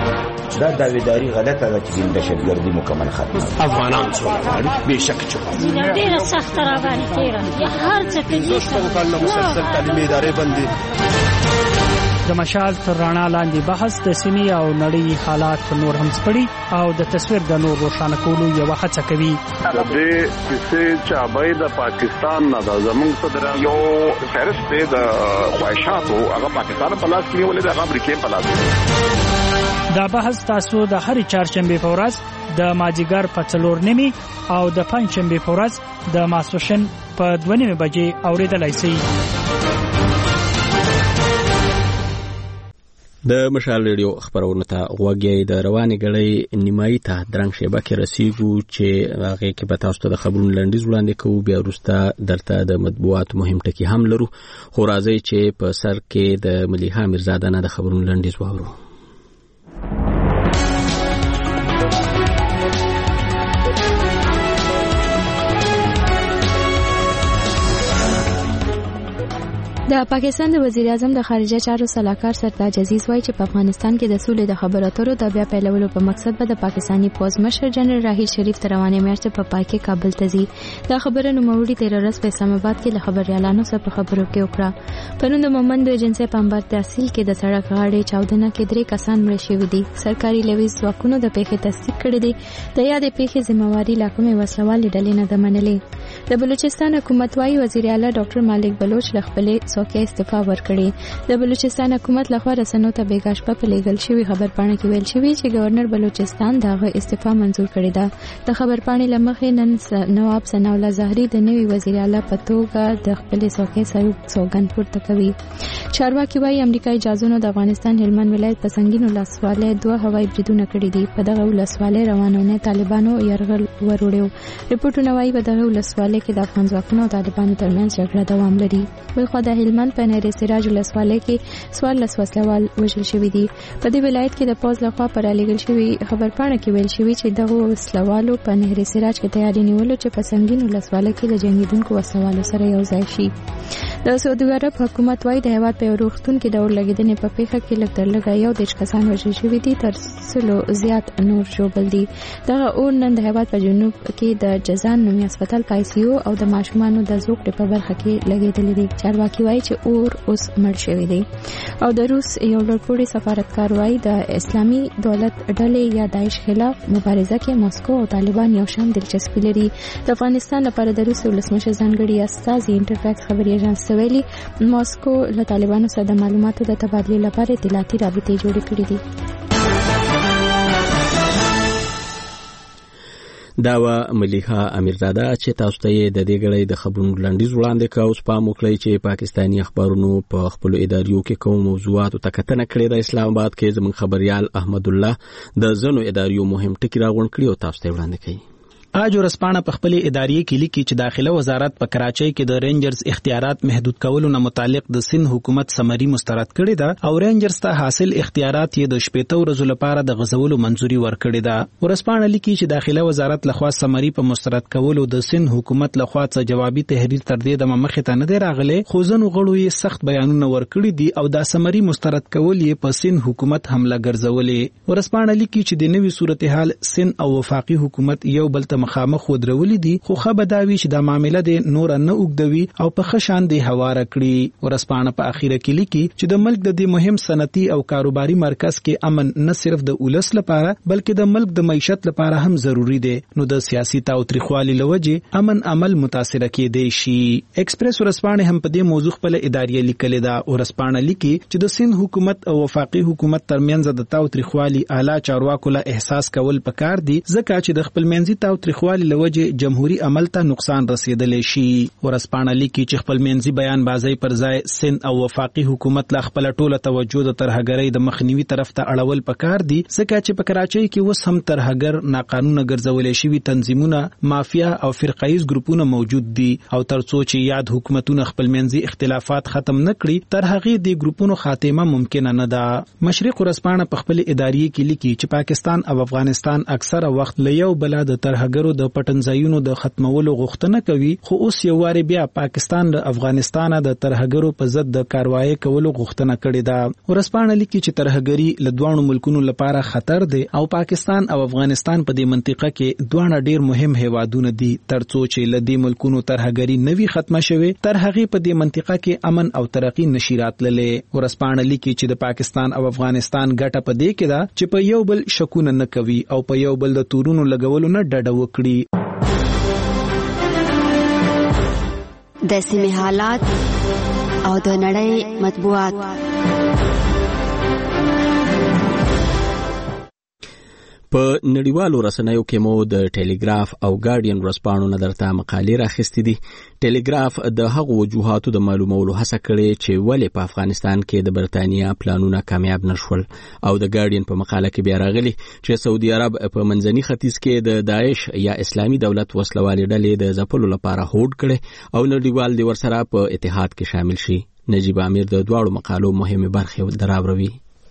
C: دا داویداری غلطه ده چې دهشتګردي مکمل ختمه
V: افغانان څو غواړي بېشک چې
W: ډېره سخته راباندې تېره هر څه کوي
U: مسلسل تعلیمي ادارې بندي.
X: د مشال تر رڼا لاندې بحث د سیمې او نړۍ حالات نور هم سپړي او د تصویر د نور روښانه کولو یوه هڅه کوي.
R: د دې کیسې چابۍ د پاکستان نه ده زموږ صدر یو فهرست دی د خواهشاتو هغه پاکستان په لاس کې نیولې ده هغه امریکا په لاس.
X: دا بحث تاسو د هرې چهارشنبې په ورځ د مازدیګر په 4:30 او د پنجشنبې په ورځ د ماسپښین په 2:30 بجې اورېدلای شئ.
A: د مشال ریډیو خبرونه ته غوږی د رواني غړې نیمایي ته درنګ شیبه کې رسیدو چې هغه کې به تاسو ته د خبرونو لنډیز وړاندې کوو. بیا وروسته درته د مطبوعات مهم ټکی هم لرو، خو راځي چې په سر کې د ملیحه میرزاده نه د خبرونو لنډیز واورو.
B: د پاکستان د وزیر اعظم د خارجه چارو سلاکار سرتاج عزیز وایي چې په افغانستان کې د سولې د خبرو اترو د بیا پیلولو په مقصد به د پاکستاني پوز مشر جنرال راحیل شریف تر روانې میاشتې په پای کې کابل ته ځي. دا خبره نوموړي 13 ورځ په اسلام آباد کې له خبريالانو سره په خبرو کې وکړه. پرون د مومند ایجنسی په انبار تحصیل کې د سړک غاړې چاودنه کې 3 کسان مړ شوي دي. سرکاري لوی ځواکونو د پیښې تصدیق کړې دي. د یادې پیښې ذمہواری لا کومې وسلوالې ډلې نه ده منلې. د بلوچستان حکومت وايي وزیر اعلی ډاکټر مالک بلوچ له خپلې څوکۍ استعفا ورکړي. د بلوچستان حکومت لخوا رسنیو ته بیګا شپه په لیږل شوی خبرپاڼه کې ویل شوی چې گورنر بلوچستان دغه استعفا منزور کړی ده. د خبرپاڼې لمخې نن نواب ثناء الله زهري د نوي وزیر اعلی په توګه د خپلې څوکۍ سوګند پورته کوي. چارواکي وايي امریکایي جازونو د افغانستان هلمند ولایت په سنگینو لاسوالۍ 2 هوایي بریدونه کړي دي. په دغه لاسوالۍ روانونه طالبانو یرغل وروړو. ریپورتونه وايي په دغه لاسوالۍ کې د افغان ځواکونو او طالبانو ترمنځ جګړه دوام لري. بلخوا د هلمند په نهر سراج لاسوالۍ کې 14 وسلوال وژل شوي دي. په دې ولایت کې د پوز لخوا پر لګل شوی خبرپاڼه کې ویل شوی چې دغه وسلوالو په نهر سراج کې تیاری نیولو چې په سنگینو لاسوالۍ کې د جنگیدونکو وسلوالو سره یو ځای شي. د سعودي عرب حکومت وايي د هیواد په روغتون کې د اور لګیدنې په پیښه کې لږ تر لږه 11 کسان وژل شوي دي، تر سلو زیات نور ژوبل دي. دغه اور نن د هیواد په جنوب کې د جزان نومي هسپتال پایسیو او د ماشومانو د زوکړې په برخه کې لګیدلې دي. چارواکي وايي چې اور اوس مړ شوی دی. او د روس یو لوړپوړی سفارتکار وايي د اسلامي دولت ډلې یا داعش خلاف مبارزه کې ماسکو او طالبان یو شان دلچسپي لري. د افغانستان لپاره د روس ولسمشر ځانګړي استازي انټرفاکس خبري ایجنس ویلي ماسکو له طالبانو سره د معلوماتو د تبادلې لپاره اطلاعاتي رابطې جوړې کړې دي.
A: دا و ملیحه امیرزاده چې تاسو ته د دې غړې د خبرونو لنډیز وړاندې کاوه. سپام وکړئ چې پاکستانی اخبارونو په خپل اداریو کې کوم موضوعات ته کتنه کړې ده. اسلام آباد کې زموږ خبريال احمد الله د زنو اداریو مهم ټکی راغونډ کړی او تاسو ته وړاندې کړي.
P: اج ورسپانه په خپل ادارې کې لیکي چې داخله وزارت په کراچۍ کې د رینجرز اختیارات محدود کولو نه متعلق د سند حکومت سمري مسترد کړې ده او رینجرز ته حاصل اختیارات یې د 17 ورځې لپاره د غزولو منځوري ورکړې ده. ورسپانه لیکي چې داخله وزارت لخوا سمري په مسترد کولو د سند حکومت لخوا څه جوابي تحریر تر دې د مخه ته نه دی راغلی، خو ځنو غړو یې سخت بیانونه ورکړي دي او دا سمري مسترد کول یې په سند حکومت حمله ګرځولې. ورسپانه لیکي چې د نوي صورتحال سند او وفاقي حکومت یو بل ته مخامخ ودرولې دي، خو خبر داوي چې د معاملې د نور نه اوګدوي او په خشان دی هواره کړی. ورسپانه په اخیره کې لیکي چې د ملک د دې مهم صنعتي او کاروباري مرکز کې امن نه صرف د اولس لپاره بلکې د ملک د معیشت لپاره هم ضروری دی، نو د سیاسي تاوتریخوالي لوجه امن عمل متاثر کېدی شي. ایکسپریس ورسپانه هم په دې موضوع خپل ادارې لیکلې ده. ورسپانه لیکي چې د سند حکومت او وفاقي حکومت ترمنځ د تاوتریخوالي اعلی چارواکو له احساس کول پکار دي، ځکه چې د خپل منځي تاوتریخوالي لوجه جمهوریت عمل ته نقصان رسیدلی شي. ورسپانه لیکي چې خپل منځي بیان بازی پر ځای سند او وفاقي حکومت لا خپل ټوله توجه د ترهګرۍ د مخنیوي طرف ته اړول پکار دي، ځکه چې په کراچۍ کې وس هم ترهګر ناقانونه ګرځولې شوی تنظیمونه، مافیا او فرقایز ګروپونه موجود دي او ترڅو چې یاد حکومتونه خپل منځي اختلافات ختم نکړي تر هغه د ګروپونو خاتمه ممکن نه ده. مشرق ورسپانه په خپل ادارې کې لیکي چې پاکستان او افغانستان اکثره وخت له یو بل د ترهګر ترهګرو د پټنځایونو د ختمولو غوښتنه کوي، خو اوس یو واری بیا پاکستان له افغانستان د ترهګرو په ضد د کاروایی کولو غوښتنه کړې ده. ورسپانه لیکي چې ترهګری له دوه ملکونو لپاره خطر دی او پاکستان او افغانستان په دې منطقه کې دوه ډیر مهم هیوادونه دي. ترڅو چې له دې ملکونو ترهګری نوي ختمه شوي، تر هغه په دې منطقه کې امن او ترقی نشي راتللې. ورسپانه لیکي چې د پاکستان او افغانستان ګټه په دې کې ده چې په یو بل شکونه نه کوي او په یو بل د تورونو لګولو نه ډډه وکړي.
D: د سیمې حالات او د نړۍ مطبوعات.
A: په نړیوالو رسنیو کې مو د ټیلیګراف او ګارډین ورځپاڼو نه درته مقالې راخستې دي. ټیلیګراف د هغو وجوهاتو د معلومولو هڅه کړې چې ولې په افغانستان کې د برتانیا پلانونه کامیاب نشول، او د ګارډین په مقاله کې بیا راغلي چې سعودي عرب په منځني ختیځ کې د داعش یا اسلامي دولت وسلوالې ډلې د ځپلو لپاره هوډ کړي او نړیوال دې ورسره په اتحاد کې شامل شي. نجیب امیر د دواړو مقالو مهمه برخې دراوروي.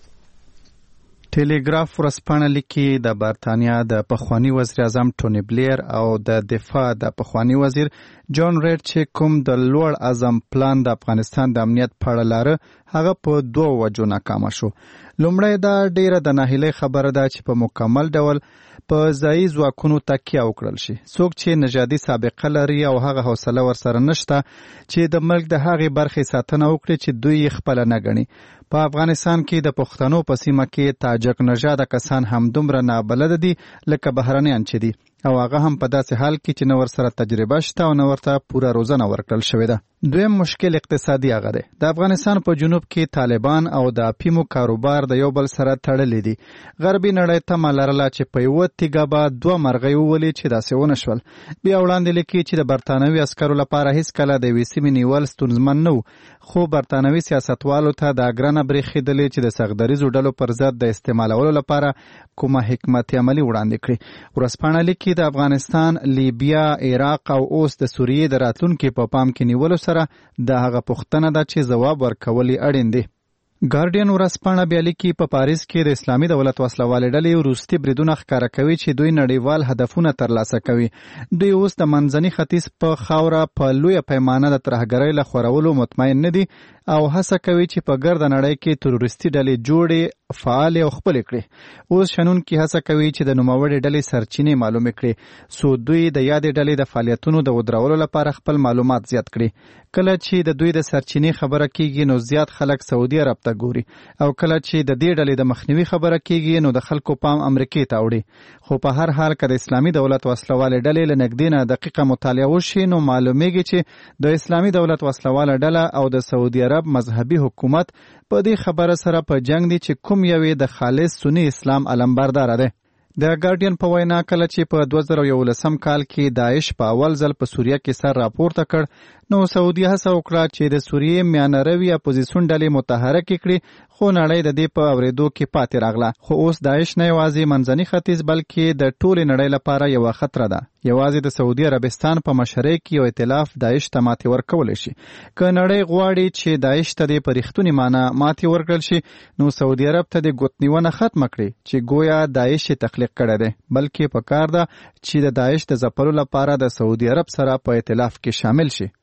F: ټیلیګراف ورځپاڼه لیکي د برتانیا د پخوانی وزیر اعظم ټونی بلیر او د دفاع د پخوانی وزیر جان ریډ چې کوم د لوړ اعظم پلان د افغانستان د امنیت په اړه لاره، هغه په دوه وجو ناکام شو. لومړی دا ډیره د ناهیلۍ خبره ده چې په مکمل ډول په ځایي ځواکونو تکیه وکړل شي. څوک چې نژادي سابقه لري او هغه حوصله ورسره نشته چې د ملک د هغې برخې ساتنه وکړي چې دوی یې خپله نه ګڼي. په افغانستان کې د پښتنو په سیمه کې تاجک نژاده کسان هم دومره نابلده دي لکه بهرنیان چې دي، او هغه هم په داسې حال کې چې نه ورسره تجربه شته او نه ورته پوره روزنه ورکړل شوې ده. دویم مشکل اقتصادي هغه دی. د افغانستان په جنوب کې طالبان او د افیمو کاروبار د یو بل سره تړلې دي. غربي نړۍ تمه لرله چې په یوه تیږه به دوه مرغۍ وولي چې داسې ونه شول. بیا وړاندې لیکي چې د برتانوي عسکرو لپاره هیڅکله د یوې سیمې نیول ستونزمن نه و، خو برتانوي سیاستوالو ته دا ګرانه برېښېدلې چې د سختدریزو ډلو پر ضد د استعمالولو لپاره کومه حکمت عملي وړاندې کړي. ورځپاڼه لیکي د افغانستان، لیبیا، عراق او اوس د سوریې د راتلونکي په پام کې نیولو سره د هغه پوښتنه ده چې ځواب ورکول اړین دي. ګارډین ورځپاڼه بیا لیکي په پاریس کې د اسلامي دولت وسلوالې ډلې وروستي بریدونه ښکاره کوي چې دوی نړیوال هدفونه ترلاسه کوي. دوی اوس د منځني ختیځ په خاوره په لویه پیمانه د ترهګرۍ له خورولو مطمئن نه دي او هڅه کوي چې په ګرده نړۍ کې تروریستي ډلې جوړې، فعالې او خپلې کړي. اوس شنونکي هڅه کوي چې د نوموړې ډلې سرچینې معلومې کړي، څو دوی د یادې ډلې د فعالیتونو د ودرولو لپاره خپل معلومات زیات کړي. کله چې د دوی د سرچینې خبره کیږي نو زیات خلک سعودي عرب ته ګوري، او کله چې د دې ډلې د مخنیوي خبره کیږي نو د خلکو پام امریکې ته اوړي. خو په هر حال که د اسلامي دولت وسلوالې ډلې له نږدې نه دقیقه مطالعه وشي نو معلومیږي چې د اسلامي دولت وسلواله ډله او د سعودي عرب مذهبي حکومت په دې خبره سره په جنگ دي چې کوم یوې د خالص سنی اسلام علمبردار ده. د ګارډین په وینا کله چې په 2011 کال کې داعش په اول ځل په سوریه کې سر راپورته کړ نو سعودي هڅه وکړه چې د سوریې میانروي اپوزیسیون ډلې متحرک کړي، خو نړۍ د دې په اورېدو کې پاتې راغله. خو اوس داعش نه یوازې منځني ختیځ بلکې د ټولې نړۍ لپاره یوه خطر ده. یوازې د سعودي عربستان په مشرۍ کې یو ائتلاف داعش ته ماتې ورکولی شي. که نړۍ غواړي چې داعش ته د په رښتونې معنی ماتې ورکړل شي نو سعودي عرب ته د ګوتنیونه ختمه کړي چې گویا داعش تخلیق کړی دی، بلکې پکار ده چې د داعش د ځپلو لپاره د سعودي عرب سره په ائتلاف کې شامل شي.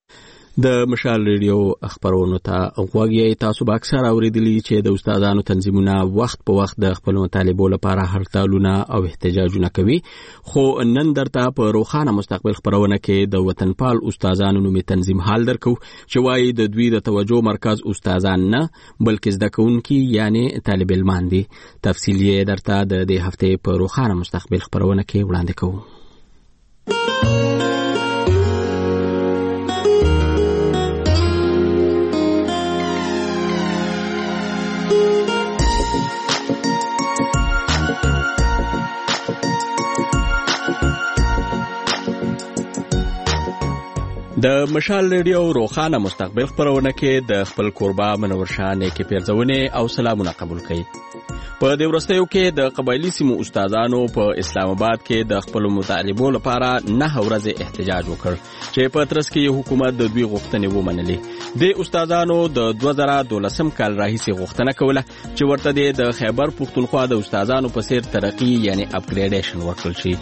A: د مشال ریډیو خبرونو ته غوږ یې تاسو به اکثر اوریدلی چې د استادانو تنظیمونه وخت په وخت د خپل مطالبو لپاره هړتالونه او احتجاجونه کوي، خو نن درته په روښانه مستقبل خبرونه کې د وطنپال استادانو نومي تنظیم حال درکو چې وایي د دوی د توجه مرکز استادان نه بلکې زده کوونکي یعنی طالب علمان دي. تفصیل یې درته د دې هفته په روښانه مستقبل خبرونه کې وړاندې کوو. د مشال ریډیو روښانه مستقبل خبرونه کې د خپل کوربا منور شاه نیکي پیرزونه او سلامونه قبول کړئ. په دې ورستیو کې د قبایلی سیمو استادانو په اسلام آباد کې د خپل مطالبو لپاره 9 ورځې احتجاج وکړ چې په ترڅ کې حکومت د دوی غوښتنې ومنلې. د استادانو د 2012 کال راهیسې غوښتنه کوله چې ورته د خیبر پښتونخوا د استادانو په څیر ترقی یعنی اپګریډیشن ورکړل شي.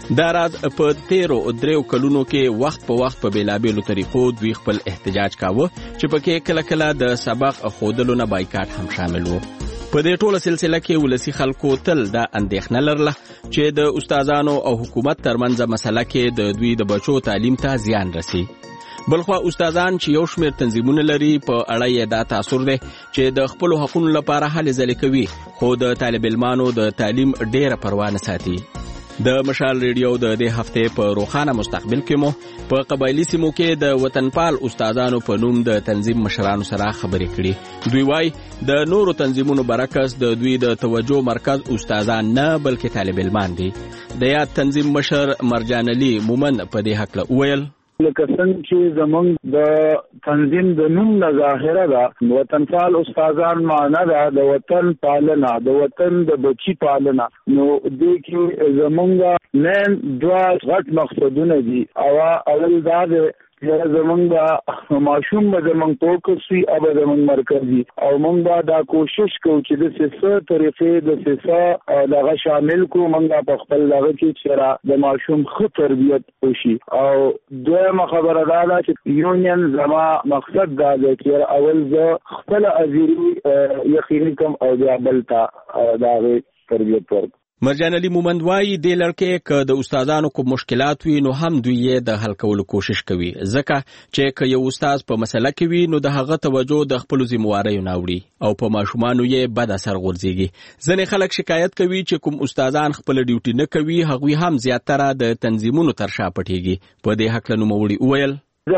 A: دا راز په 13 کلونو کې وخت په وخت په بیلابیلو طریقو دوی خپل احتجاج کاوه چې پکې کله کله د سبق خودلو نه بایکاټ هم شامل وو. په دې ټوله سلسله کې ولسی خلکو تل دا اندېښنه لرله چې د استادانو او حکومت ترمنځ مسله کې د دوی د بچو تعلیم ته زیان رسي. بلخوا استادان چې یو شمېر تنظیمونه لري په اړه یې دا تاثر دی چې د خپلو حقونو لپاره هلې ځلې کوي، خو د طالب علمانو د تعلیم ډېره پروا نه ساتي. د مشال ریډیو د دې هفتې په روښانه مستقبل کې مو په قبایلي سیمو کې د وطنپال استادانو په نوم د تنظیم مشرانو سره خبرې کړي. دوی وایي د نورو تنظیمونو برعکس د دوی د توجه مرکز استادان نه بلکې طالب علمان دي. د یاد تنظیم مشر مرجان علي مومن په دې هکله وویل
I: لکه څنګه چې زمونږ د تنظیم د نوم نه ظاهره ده وطنپال استادان معنا ده د وطن پالنه، د وطن د بچی پالنه. نو دې کې زمونږ مین دوه غټ مقصدونه دي. اول دا ده چې زمونږ ماشوم به زمونږ فوکس وي او زمونږ مرکزي، او مونږ دا کوشش کوو چې د څه طریقې د څه دغه شامل کو مونږ په خپل دغه کې چې د ماشوم ښه تربیت وشي. او دویمه خبره دا ده چې یونین زما مقصد دا دی چې اول زه خپل ازيري یقیني کوم او بیا بل ته دغه تربیت ورکړم.
A: مرجان علي مومند وایي دې لړکې که د استادانو کوم مشکلات وي نو هم دوی یې د حل کولو کوشش کوي، ځکه چې که یو استاد په مسله کې وي نو د هغه توجه د خپلو ذمهواریو نه اوړي او په ماشومانو یې بد اثر غورځېږي. ځینې خلک شکایت کوي چې کوم استادان خپله ډیوټي نه کوي هغوی هم زیاتره د تنظیمونو تر شا پټېږي. په دې هکله نوموړي وویل
I: زه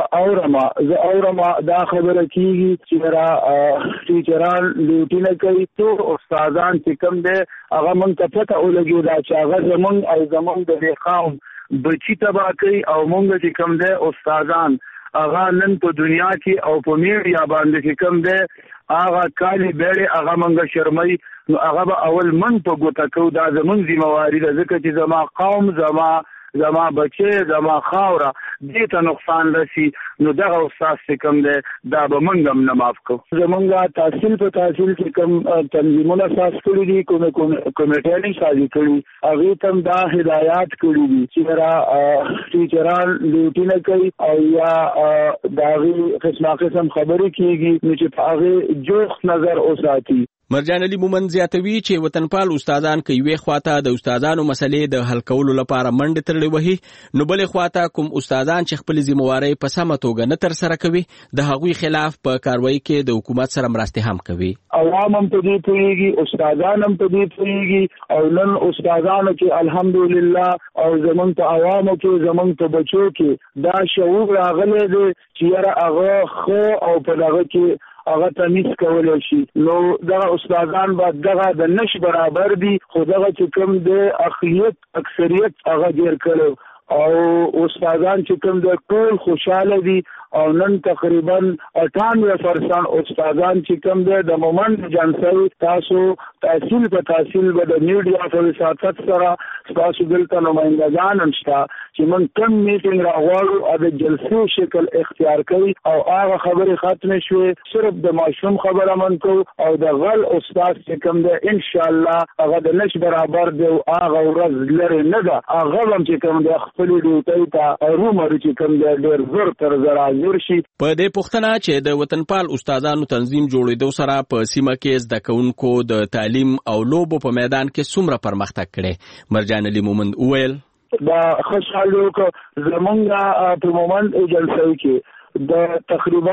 I: اورم دا خبره کیږي چې ټیچران ډیوټي نه کوي، ټول استادان چې کوم دی هغه مونږ ته پته ولګېده چې هغه زمونږ او زمونږ د دې قوم بچي تباه کوي. او مونږ چې کوم دی استادان هغه نن په دنیا کې او په میډیا باندې چې کوم دی هغه کالي بیړې هغه مونږ شرموي، نو هغه به اول مونږ په ګوته کوو. دا زمونږ ذمهواري ده، ځکه چې زما قوم زما بچي زما خاوره دې ته نقصان رسي، نو دغه استاد چې کوم دی دا به مونږ هم نه معاف کوو. زمونږ تحصیل په تحصیل کې کوم تنظیمونه اساس کړي دي، کمیټې سازي کړي، هغې ته هم دا هدایات کړي دي چې ټیچران ډیوټي نه کوي او یا د هغې قسم خبرې کېږي نو چې په هغې جوخت نظر وساتي.
A: مرجان علي مومن زیاتوي چې وطنپال استادان که یوې خواته د استادانو مسلې د حل کولو لپاره منډې ترړې وهي، نو بلې خواته کوم استادان چې خپلې ذمهوارۍ په سمه توګه نه ترسره کوي د هغوی خلاف په کاروایي کې د حکومت سره مرستې هم کوي.
I: عوام هم په دې پوهېږي، استادان هم په دې پوهېږي، او نن استادانو کې الحمدلله او زمونږ په عوامو کې زمونږ په بچو کې دا شعور راغلی دی چې یاره هغه ښه او په دغه کې هغه تمیز کولی شي. نو دغه استادان به دغه د نش برابر دي، خو دغه چې کوم د اقلیت اکثریت هغه ډېر کړی او استادان چې کوم د ټول خوشاله دي. او نن تقریبا 98% استادان چې کوم د مومند جانسل تاسو تحصیل په تحصیل به د میډیا په وساتت سره تاسو دلته نمائندگان نشته چې موږ کوم میټینګ راغواړو او د جلسې شکل اختیار کړي او هغه خبرې ختم شوې، صرف د ماشوم خبره من کو او د غل استاد چې کوم د ان شاء الله هغه د نش برابر دی او هغه ورځ لري نه ده، هغه هم چې کوم د خپل ډیوټي ته رومر چې کوم د ډېر زر تر زر
A: په دې پوښتنه چې د وطنپال استادانو تنظیم جوړېدو سره په سیمه کې زده کوونکو د تعلیم او لوبو په میدان کې څومره پرمختګ کړی، مرجان علي مومند وویل
I: دا خوشحالي وکړه. زمونږ په مومند ایجنسۍ کې د تقریبا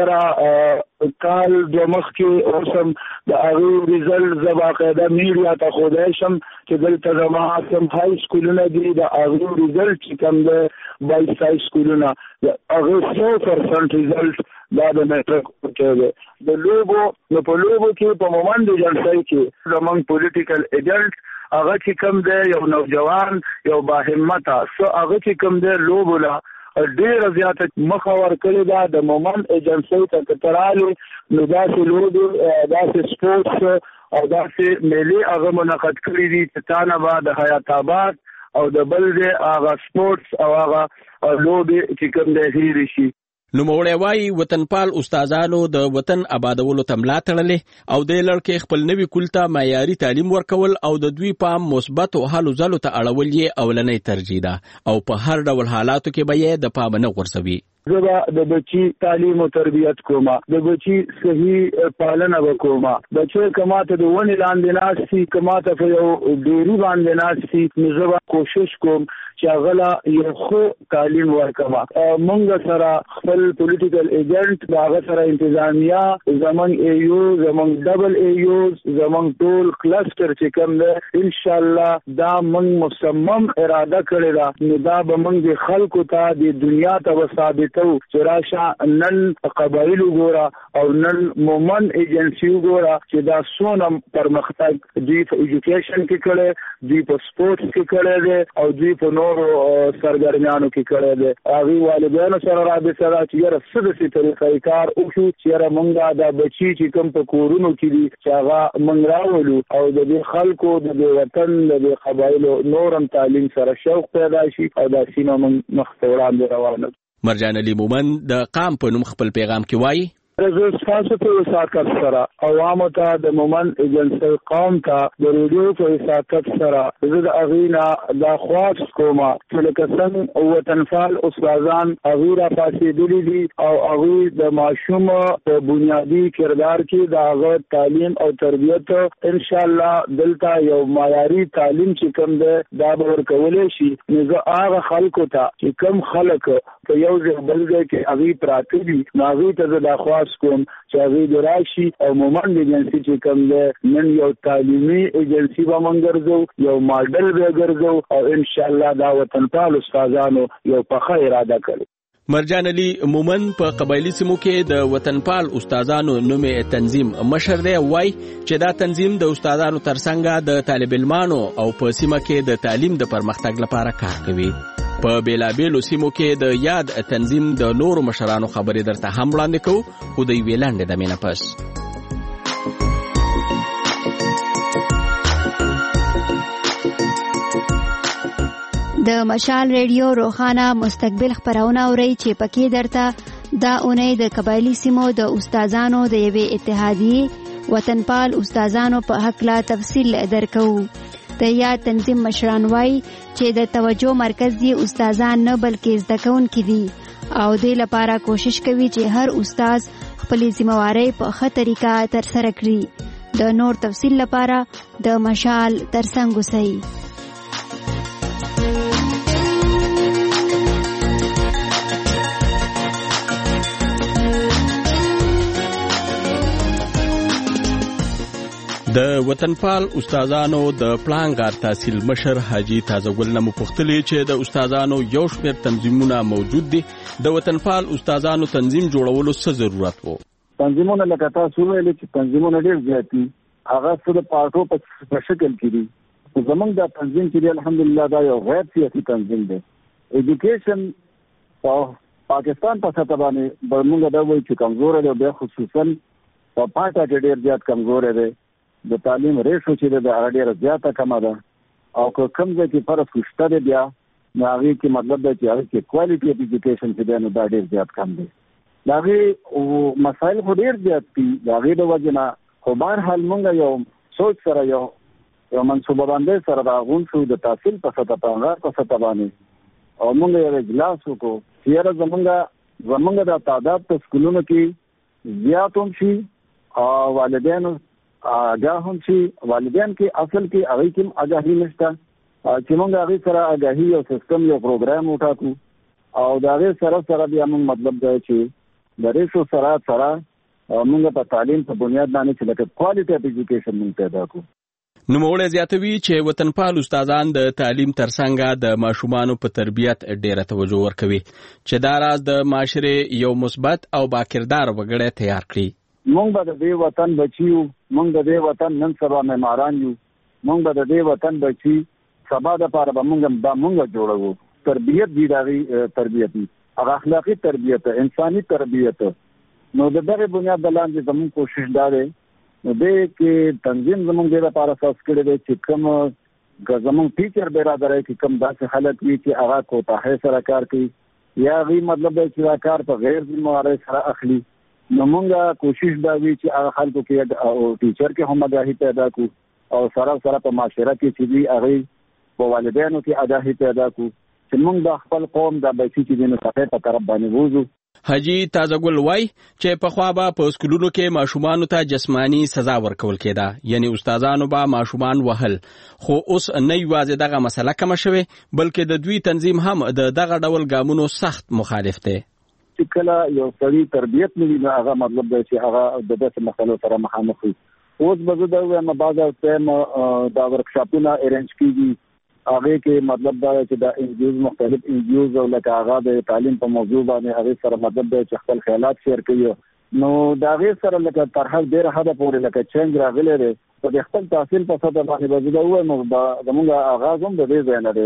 I: چې کال د مخ کې اوسم د هغې ریزلټ زه باقاعده میډیا ته ښودی شم چې دلته زما کوم های سکولونه دي د هغې ریزلټ چې کوم د 22 های سکولونه د هغې 100% ریزلټ دا د میټرک ورکوی دی. د لوبو نو په لوبو کې په مومند ایجنسۍ کې زمونږ پولیټیکل ایجنټ هغه چې کوم دی یو نوجوان یو باهمته هغه چې کوم دی لوبو له ډېره زیاته مخه ورکړې ده. د مومند ایجنسۍ ته که ته رالې نو داسې لوبې داسې سپورټس او داسې میلې هغه منعقد کړي دي چې تا نه به د حیات آباد او د بل دی هغه سپورټس او هغه لوبې چې کوم دی هېرې شي.
A: نوموړی وایي وطنپال استادانو د وطن آبادولو ته ملا تړلې او د لړکې خپل نوي کول ته معیاري تعلیم ورکول او د دوی پام مثبتو هلو ځلو ته اړول یې اولنۍ ترجیح ده او په هر ډول حالاتو کې به یې د پام نه غورځوي.
I: زبا د بچی تعلیم او تربیت کوما د بچی صحیح پالنه وکوما بچو کماته د ونی لاندې ناشتي کماته په یو ډیری باندې ناشتي نو زبا کوشش کوم چې غلا یو خو تعلیم ورکما. مونږ سره خپل پولیټیکل ایجنټ دا سره انتظامیه زمنګ ایو زمنګ ډبل ایو زمنګ ټول کلستر چې کوم ده ان شاء الله دا مونږ مصمم اراده کړی دا نو دا به مونږ د خلکو ته د دنیا ته ثابت چې راشه نن قبایل وګورا او نن مومن ایجنسی وګورا چې دا سونه پرمختګ دوی په ایجوکیشن کې کړي دوی په سپورتس کې کړي دي او دوی په نورو سرګرمیانو کې کړي دي. هغه والدینو سره رابطه را چې یره سدسي طریقې کار او چې یره مونږه دا بچی چې کوم په کورونو کې دي چې هغه مونږ راولو او د خلکو د وطن د قبایل نورم تعلیم سره شوق پیدا شي او دا سینه مخ وړاندې روانه.
A: مرجان علي مومن د قام په نوم خپل پیغام کې وایي
I: زه تاسو په وساکت سره عوامو ته د مومن ایجنسی قوم ته د ریډیو په وساکت سره زه د اغینا د خواص کومه چې لکه څنګه وطنفال استادان اغیرا فاسدلی دي او اغیر د معشوم په بنیادی کردار کې د هغه تعلیم او تربیت ان شاء الله دلته یو معیاري تعلیم چې کوم ده دا به ورکولې شي. نو زه هغه خلکو ته چې کوم خلک په یو ځای بلګه کې اغیر پراته دي ناغي ته د خواص کوم چې هغه د راشي او مومن ایجنسی چې کوم ده نن یو تعلیمي ایجنسی به مونږ یو ماډل به ګرځو او ان شاء الله دا وطنپال استادانو یو پخه اراده کړي.
A: مرجان علي مومن په قبایلی سیمو کې د وطنپال استادانو نومې تنظیم مشر دی وای چې دا تنظیم د استادانو ترڅنګ د طالب علمانو او په سیمه کې د تعلیم د پرمختګ لپاره کار کوي. په بیلابیلو سیمو کې د یاد تنظیم د نورو مشرانو خبرې درته هم وړاندې کوو خو د یوې لنډې دمې نه پس.
D: د مشال ریډیو روخانه مستقبل خبرونه اوري چې پکې درته دا اونۍ د قبایلی سیمو د استادانو د یوې اتحادیې وطنپال استادانو په حق لا تفصیل درکو. د یاد تنظیم مشران وای چې د توجه مرکز دی استادان نه بلکې زده کوونکي دي او د لپاره کوشش کوي چې هر استاد خپل ذمہواری په ښه طریقه ترسره کړي. د نور تفصیل لپاره د مشال ترڅنګ اوسئ.
A: د وطنپال استادانو د پلانګار تحصیل مشر حاجی تازهګل نه مپختلی چې د استادانو یو شمېر تنظیمونه موجود دي. د وطنپال استادانو تنظیم جوړولو څه ضرورت وو؟
I: تنظیمونه لکه تاسو ویل چې تنظیمونه ډېر زیات دي هغه څه د پارټو په شکل کې دي. زمونږ د تنظیم چې الحمدلله دا یو غیر سیاسي تنظیم دی. ایجوکیشن په پاکستان په سطح باندې موږ دا وایو چې کمزور دی بیا خصوصا په پاټا کې ډېر زیات کمزور دی. د تعلیم ریشو چې د هغه ډیره زیاته کمه ده او کوم ځای کې فرق شته دی بیا نو هغه کې مطلب دی چې هغه کې کوالټي اف ایجوکیشن چې دی نو دا ډیر زیات کم دی. دا غي مسایل خو ډیر زیات دي دا غي د وجنه خو بهر حال مونږ یو سوچ سره یو منصوبه باندې سره دا غون شو د تحصیل په سطح په سطح باندې او مونږ یو اجلاس وکړو چې زمونږ د تعداد په سکولونو کې زیات هم شي او والدینو آگاه هم چې والدین کې اصل کې هغه کوم آگاهی نشته چې موږ هغه سره آگاهی او سیستم یو پروګرام وټاکو او دا غي سره بیا موږ مطلب دی چې د ریشو سره موږ په تعلیم په بنیاد باندې چې لکه کوالټي اف ایجوکیشن موږ پیدا کوو.
A: نو موږ زیاتوي چې وطنپال استادان د تعلیم ترڅنګ د ماشومانو په تربیت ډیره توجه ورکوي چې دا راز د معاشره یو مثبت او باکردار وګړی تیار کړي.
I: مونږ به د دې وطن بچیو مونږ د دې وطن نن سبا معماران یو مونږ به د دې وطن بچی سبا د پاره به مونږ جوړو. تربیت دی دغه تربیت هغه اخلاقی تربیت انساني تربیت نو د دغه بنیاد باندې زموږ کوشش داره نو دې کې تنظیم زموږ د لپاره اساس کړی دی چې کوم زموږ ټیچر برادر کې کوم داسې حالت وي چې هغه کوتاه سره کار کوي یا غي مطلب چې دا کار په غیر ذمہواری سره اخلي نو موږ کوشش دا وی چې هغه خلکو کې او ټیچر کې هم آگاهي پیدا کو او سره په معاشره کې چې دی هغه په والدینو کې آگاهي پیدا کو چې موږ د خپل قوم د بچی چې دینه صفه په طرف باندې ووزو.
A: حاجی تازهګل وای چې په خوا به په سکولونو کې ماشومان ته جسمانی سزا ورکول کېده، یعنی استادانو به ماشومان وهل، خو اوس نه یوازې دغه مسله کم شوه بلکې د دوی تنظیم هم دغه ډول ګامونو سخت مخالف دی.
I: چې کله یو سړی تربیت نه وي هغه مطلب دی چې هغه د داسې مسلو سره مخامخ وي. اوس به زه دا وایم بعض ټایم دا ورکشاپونه ارینج کیږي هغه کې مطلب دا چې دا انجیوز مختلف انجیوز او لکه هغه د تعلیم په موضوع باندې هغه سره مطلب دا چې خپل خیالات شیر کوي نو دا غیر سره لکه تر هغه ډیره حد پورې لکه چینج راغلی دی په خپل تحصیل په سطح باندې به دا وایم نو زموږ آغاز هم د دې ځای نه دی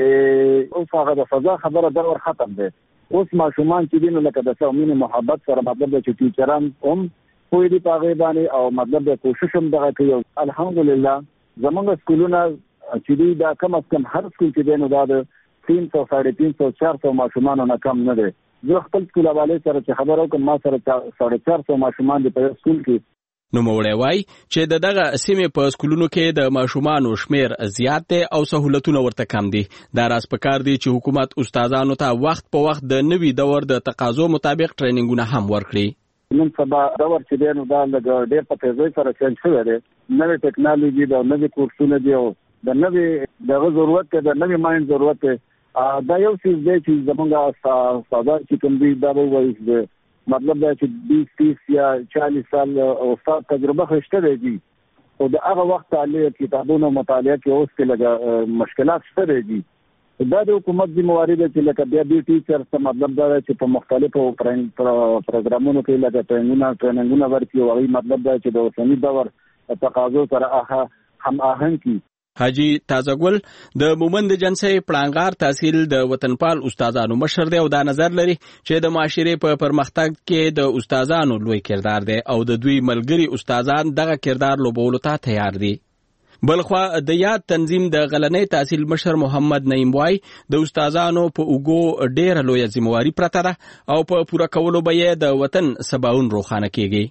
I: چې اوس هغه د فضا خبره دا ور ختم دی. اوس ماشومان چې دین لکه د صمیم محبت سره مطلب چې ټیچران هم کوی دی په غیبه باندې او مطلب د کوشش هم دغه کوي. الحمدلله زموږ سکولونه چې دی دا کم از کم هر سکول کې دی نو دا د 300 350 400 ماشومانو نه کم نه دی. زه خپل سکول والے سره چې خبر وکم ما سره 450 ماشومان دی په سکول کې.
A: نو موړی وای چې دغه سیمه په سکولونو کې د ماشومانو شمیر زیات دی او سہولتونه ورته کم دي. دا راز پکار دی چې حکومت استادانو ته وخت په وخت د نوي دور د تقاضو مطابق ټریننګونه هم ورکړي.
I: نن سبا دور چې دی نو دا ډېر په تیزۍ سره چینج شوی دی. نوې ټیکنالوژي دا نوې کورسونه دی او د نوې دغه ضرورت دی د نوې مایند ضرورت دی. دا یو څه دی چې زمونږ استادان چې کوم دي دا وایي چې مطلب دا چې 20 یا 40 سال استاد تجربه خشته دی او د هغه وخت تعلیم کتابونو مطالعه کې اوس کې لږ مشکلات شته دي. دا د حکومت ذمہواری ده چې لکه بیا دې ټیچر څه مطلب دا چې په مختلفو پروګرامونو کې لکه ټریننګونه ورکړي او هغه مطلب دا چې د اوسني دور تقاضو سره هم آهنګ کی.
A: حاجی تازهګل د مومند جنسي پړانګار تحصیل د وطنپال استادانو مشر دی او دا نظر لري چې د معاشري په پرمختګ کې د استادانو لوی کردار دی او د دوی ملګری استادان دغه کردار لوبولو ته تیار دي. بلخوا د یاد تنظیم د غلنۍ تحصیل مشر محمد نعیم وای د استادانو په اوګو ډیره لوی ذمہواری پرته ده او په پوره کولو به د وطن سباون روخانه کیږي.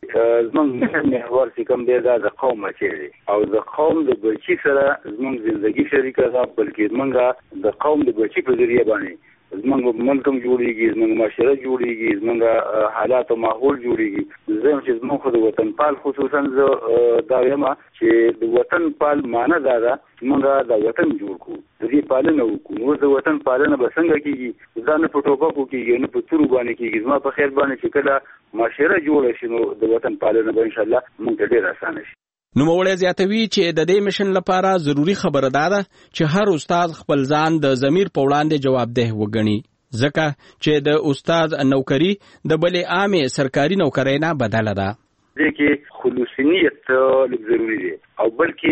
J: زمونږ محور چې کوم دی دا د قوم مچېږي او د قوم د بچي سره زمونږ ژوندۍ شریکه ده بلکې زمونږ د قوم د بچي په ذریعہ باندې زمونږ ملک هم جوړیږي زمونږ معاشره جوړیږي زمونږ حالات او ماحول جوړیږي. زه چې زمونږ د وطنپال خصوصا زه دا وایم چې د وطنپال معنی دا ده موږ د وطن جوړ کړو د دې پالنه وکړو. نو د وطن پالنه به څنګه کیږي دا نه په ټوپکو کیږي نه په تورو باندې کیږي. زما په خیر باندې چې کله معاشره جوړه شي نو د وطن پالنه به ان شاء الله موږ ډیر اسانه شي.
A: نو موړی زیاتوي چې د دې مشن لپاره ضروری خبره ده چې هر استاد خپل ځان د ضمیر په وړاندې جوابدeh وګڼي ځکه چې د استاد نوکری د بلې عامه سرکاري نوکری نه بدله ده.
J: دې کې خلوصیت لږ ضروری دی او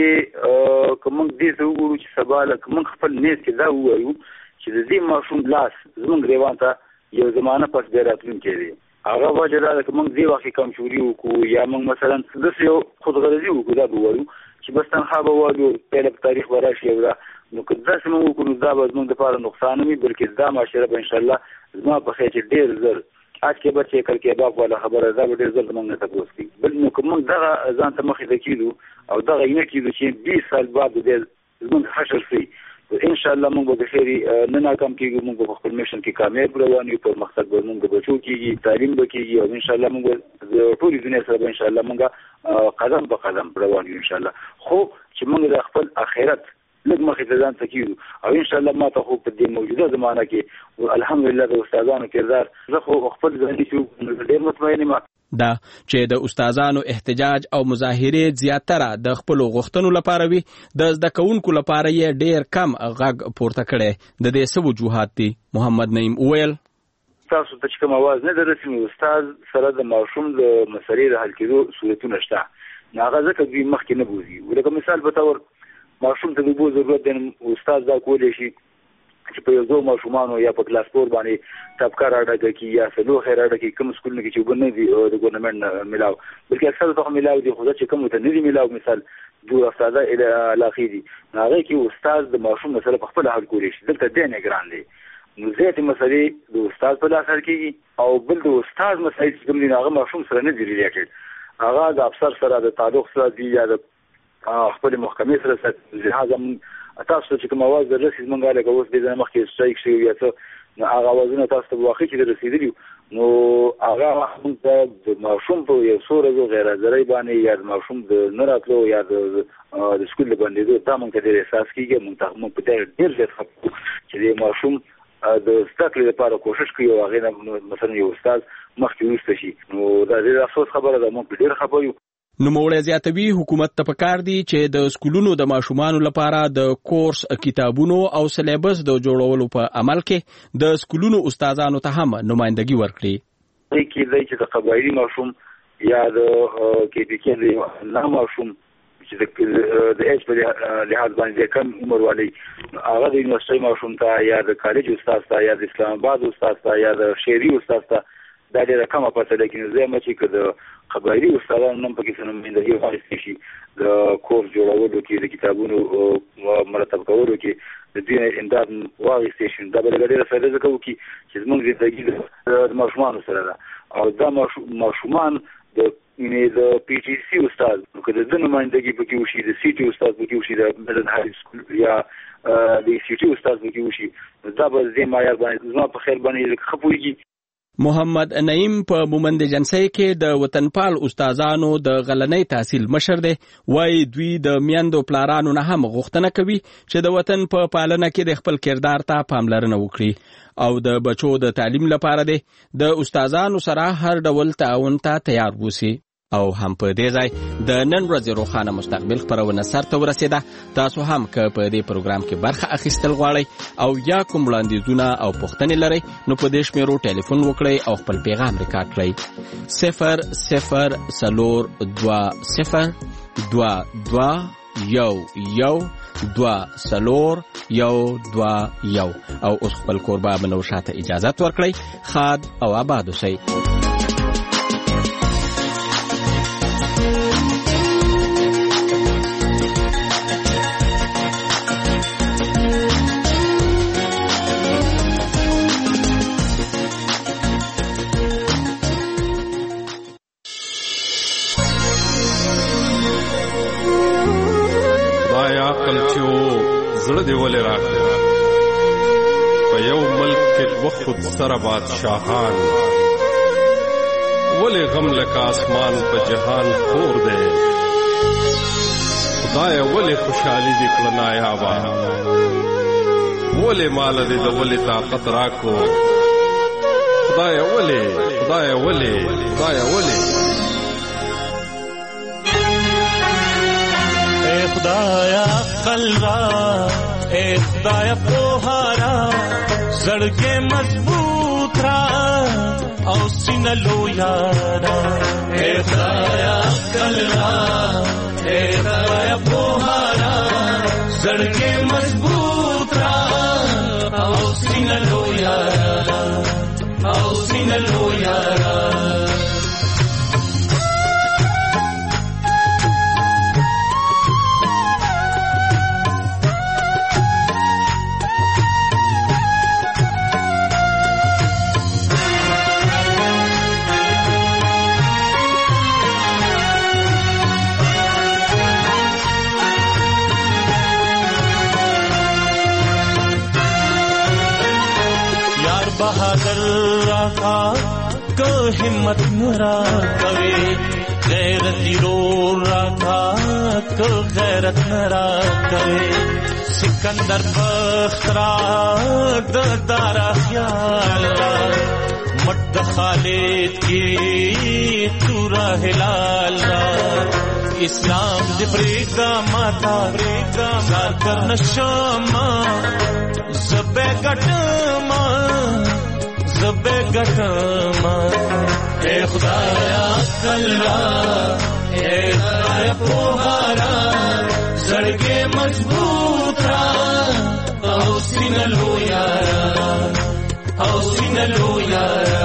J: بلکې کوم دې څه وګورو چې سبا لکه موږ خپل نیت کې دا وایو چې د دې ماشوم لاس زموږ ریوان ته یو زمانه پس ډیراتلونکي دی. هغه وجه دا چې موږ دې وخت کمزوري وکړو یا موږ مثلا د یو خودغرضي وکړو دا به وایو چې بس تنخوا به وایو په تاریخ وراشي او نو که دا څه موږ وکړو دا به زموږ لپاره نقصان وي بلکې دا معاشره به ان شاء الله زما په خیر چې ډیر زر आज के बच्चे कल के बाप वाला खबर है दा ډیر زر موږ ته پوښتنه بل نو کوم دا ځان ته مخې د کیدو او دا یې کیدو چې 20 سال بعد دې زموږ حشر شي ان شاء الله موږ به خیری نه ناکام کیږو موږ په خپل میشن کې کامیاب روان یو پر مقصد به موږ بچو کیږي تعلیم به کیږي او ان شاء الله موږ د ټولې دنیا سره ان شاء الله موږ قدم په قدم روان یو ان شاء الله خو چې موږ د خپل اخرت لږ مخې ته ځان تکیو او ان شاء الله ما ته خو په دې موجوده زمانہ کې الحمدلله د استادانو کردار زه خو خپل ځاني چې ډېر مطمئن یم
A: دا چې د استادانو احتجاج او مظاهره زیاتره د خپل غوښتنو لپاره وي د زده کوونکو لپاره یې ډېر کم غږ پورته کړي د دې څه وجوهات دي. محمد نعیم وویل
J: تاسو ته کوم आवाज نه درسي استاد سره د ماشوم د مسلې د حل کېدو صورتونه شته هغه ځکه دوی مخکې نه بوزي ولکه مثال په تور ماشوم ته د بو ضرورت دی استاد دا کولی شي چې په یو ځو ماشومانو یا په کلاس پور باندې طبقه راډه کې یا سلو خیر راډه کې کوم سکول کې چې وګڼي دي د ګورنمنت ملاو بلکې اکثر ته ملاو دي خو چې کوم ته نه دي ملاو مثال دوه استاده علاقې دي هغه کې استاد د ماشوم مسله په خپل حل کولی شي دلته د نه ګران دي نو زیاتې مسلې د استاد په لاس کېږي او بل د استاد مسایل چې کوم دي هغه ماشوم سره نه دی ریلیټډ، هغه د افسر سره د تعلق سره دی یا د خپل محکمې سره سره. لهدا تاسو چې کوم आवाज دررسي مونږه لکه اوس د ځنه مخکې سټرایک شوی یا څه نو هغه आवाजونه تاسو ته واقعي چې رسیدلی نو هغه موږ د ماشوم په یو څو ورځو غیر حاضرۍ باندې یا د ماشوم د نه راتلو یا د سکول باندې دا موږ ته ډېر احساس کیږي. موږ په ډېر زیات خپو چې د ماشوم د زده کړې لپاره کوشش کوي او هغه مثلا یو استاد مخکې وروسته شي نو دا ډېر افسوس خبره ده. موږ ډېر خپه یو.
A: نوموړی زیاتوي حکومت ته پکار دی چې د سکولونو د ماشومانو لپاره د کورس کتابونو او سلیبس د جوړولو په عمل کې د سکولونو استادانو ته هم نمائندګي ورکړي.
J: کې چې د قبایلی ماشوم یا د کې د نه ماشوم چې د ایج په لحاظ باندې کم عمر والی هغه د یونیورسيټي ماشوم ته یا د کالج استاد ته یا د اسلام آباد استاد ته یا د شهري استاد ته دا ډېره کمه پته ده. لیکن زه یم چې د قبایلی استادانو نن پکې څه نمایندګي واخیستل شي د کورس جوړولو کې د کتابونو مرتب کولو کې د دې امداد واخیستل شي. دا به ډېره فایده ځکه وکړي چې زموږ زندګي د ماشومانو سره ده او دا ماشومان د پی ټي سي استاد که د نمایندګي پکې وشي د سی ټي استاد پکې وشي د مډرن هاي سکول یا د سی ټي استاد پکې وشي دا به زه معیار باندې زما په خیر باندې خپويږي.
A: محمد نعیم په مومند جنسي کې د وطنپال استادانو د غلنۍ تحصیل مشر دی. وایي دوی د میندو پلارانو نه هم غوښتنه کوي چې د وطن په پالنه کې د خپل کردار ته پاملرنه وکړي او د بچو د تعلیم لپاره دی د استادانو سره هر ډول تعاون ته تیار ووسي. او هم په دې ځای د نن ورځې روښانه مستقبل خپرونه سرته ورسېده. تاسو هم که په دې پروګرام کې برخه اخیستل غواړئ او یا کوم وړاندیزونه او پوښتنې لرئ نو په دې شمیرو ټلیفون وکړئ او خپل پیغام ریکارډ کړئ 0020211 او اوس خپل کوربه منو شاته اجازه ورکړئ. خاد او آباد اوسئ.
K: زړه دی ولې راکړه په یو ملک کې وخت سره بادشاہان ولې غم لکه اسمان په جهان خور دی خدای ولې خوشحالي دې کړه نایابه ولې مال دې د ولې طاقت راکو خدای ولې
M: خدایا عقل را اے خدایا پوهارا زړګې مضبوط را او سینه لویارا اے خدایا عقل را اے خدایا پوهارا زړګې مضبوط را او سینه لویارا बहादुर राखा को हिम्मत नरा कवे गैरती रो राखा को गैरत नरा कवे सिकंदर बख्तरा दारा ख्याल मट खालिद की तूरा हिलाल इस्लाम दे ब्रेगा माता ब्रेगा सार कर नशमा ज़बे गटमा ए खुदाया कलरा ए खुदाया पोहारा जड़के मजबूत रा औसी न लो यारा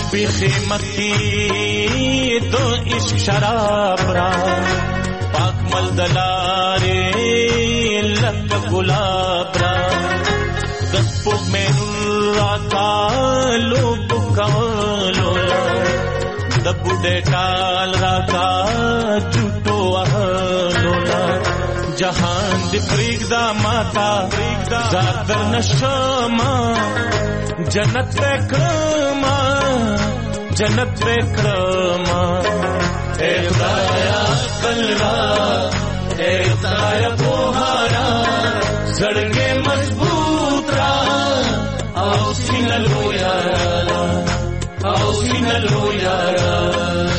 M: بیخی مکی دو عشق شراب را پاک ملدلاری لک گلاب را دسپوک میں راتا لوگ کولولا دبوڈے ٹال راتا جھوٹو اہلولا جہان دی پریگ دا ماتا زادر نشما جنت وکرما جنت وکرما اے خدایا کلرا اے خدایا بوہارا زڑگے مضبوط را او سینلو یارا او سینلو یارا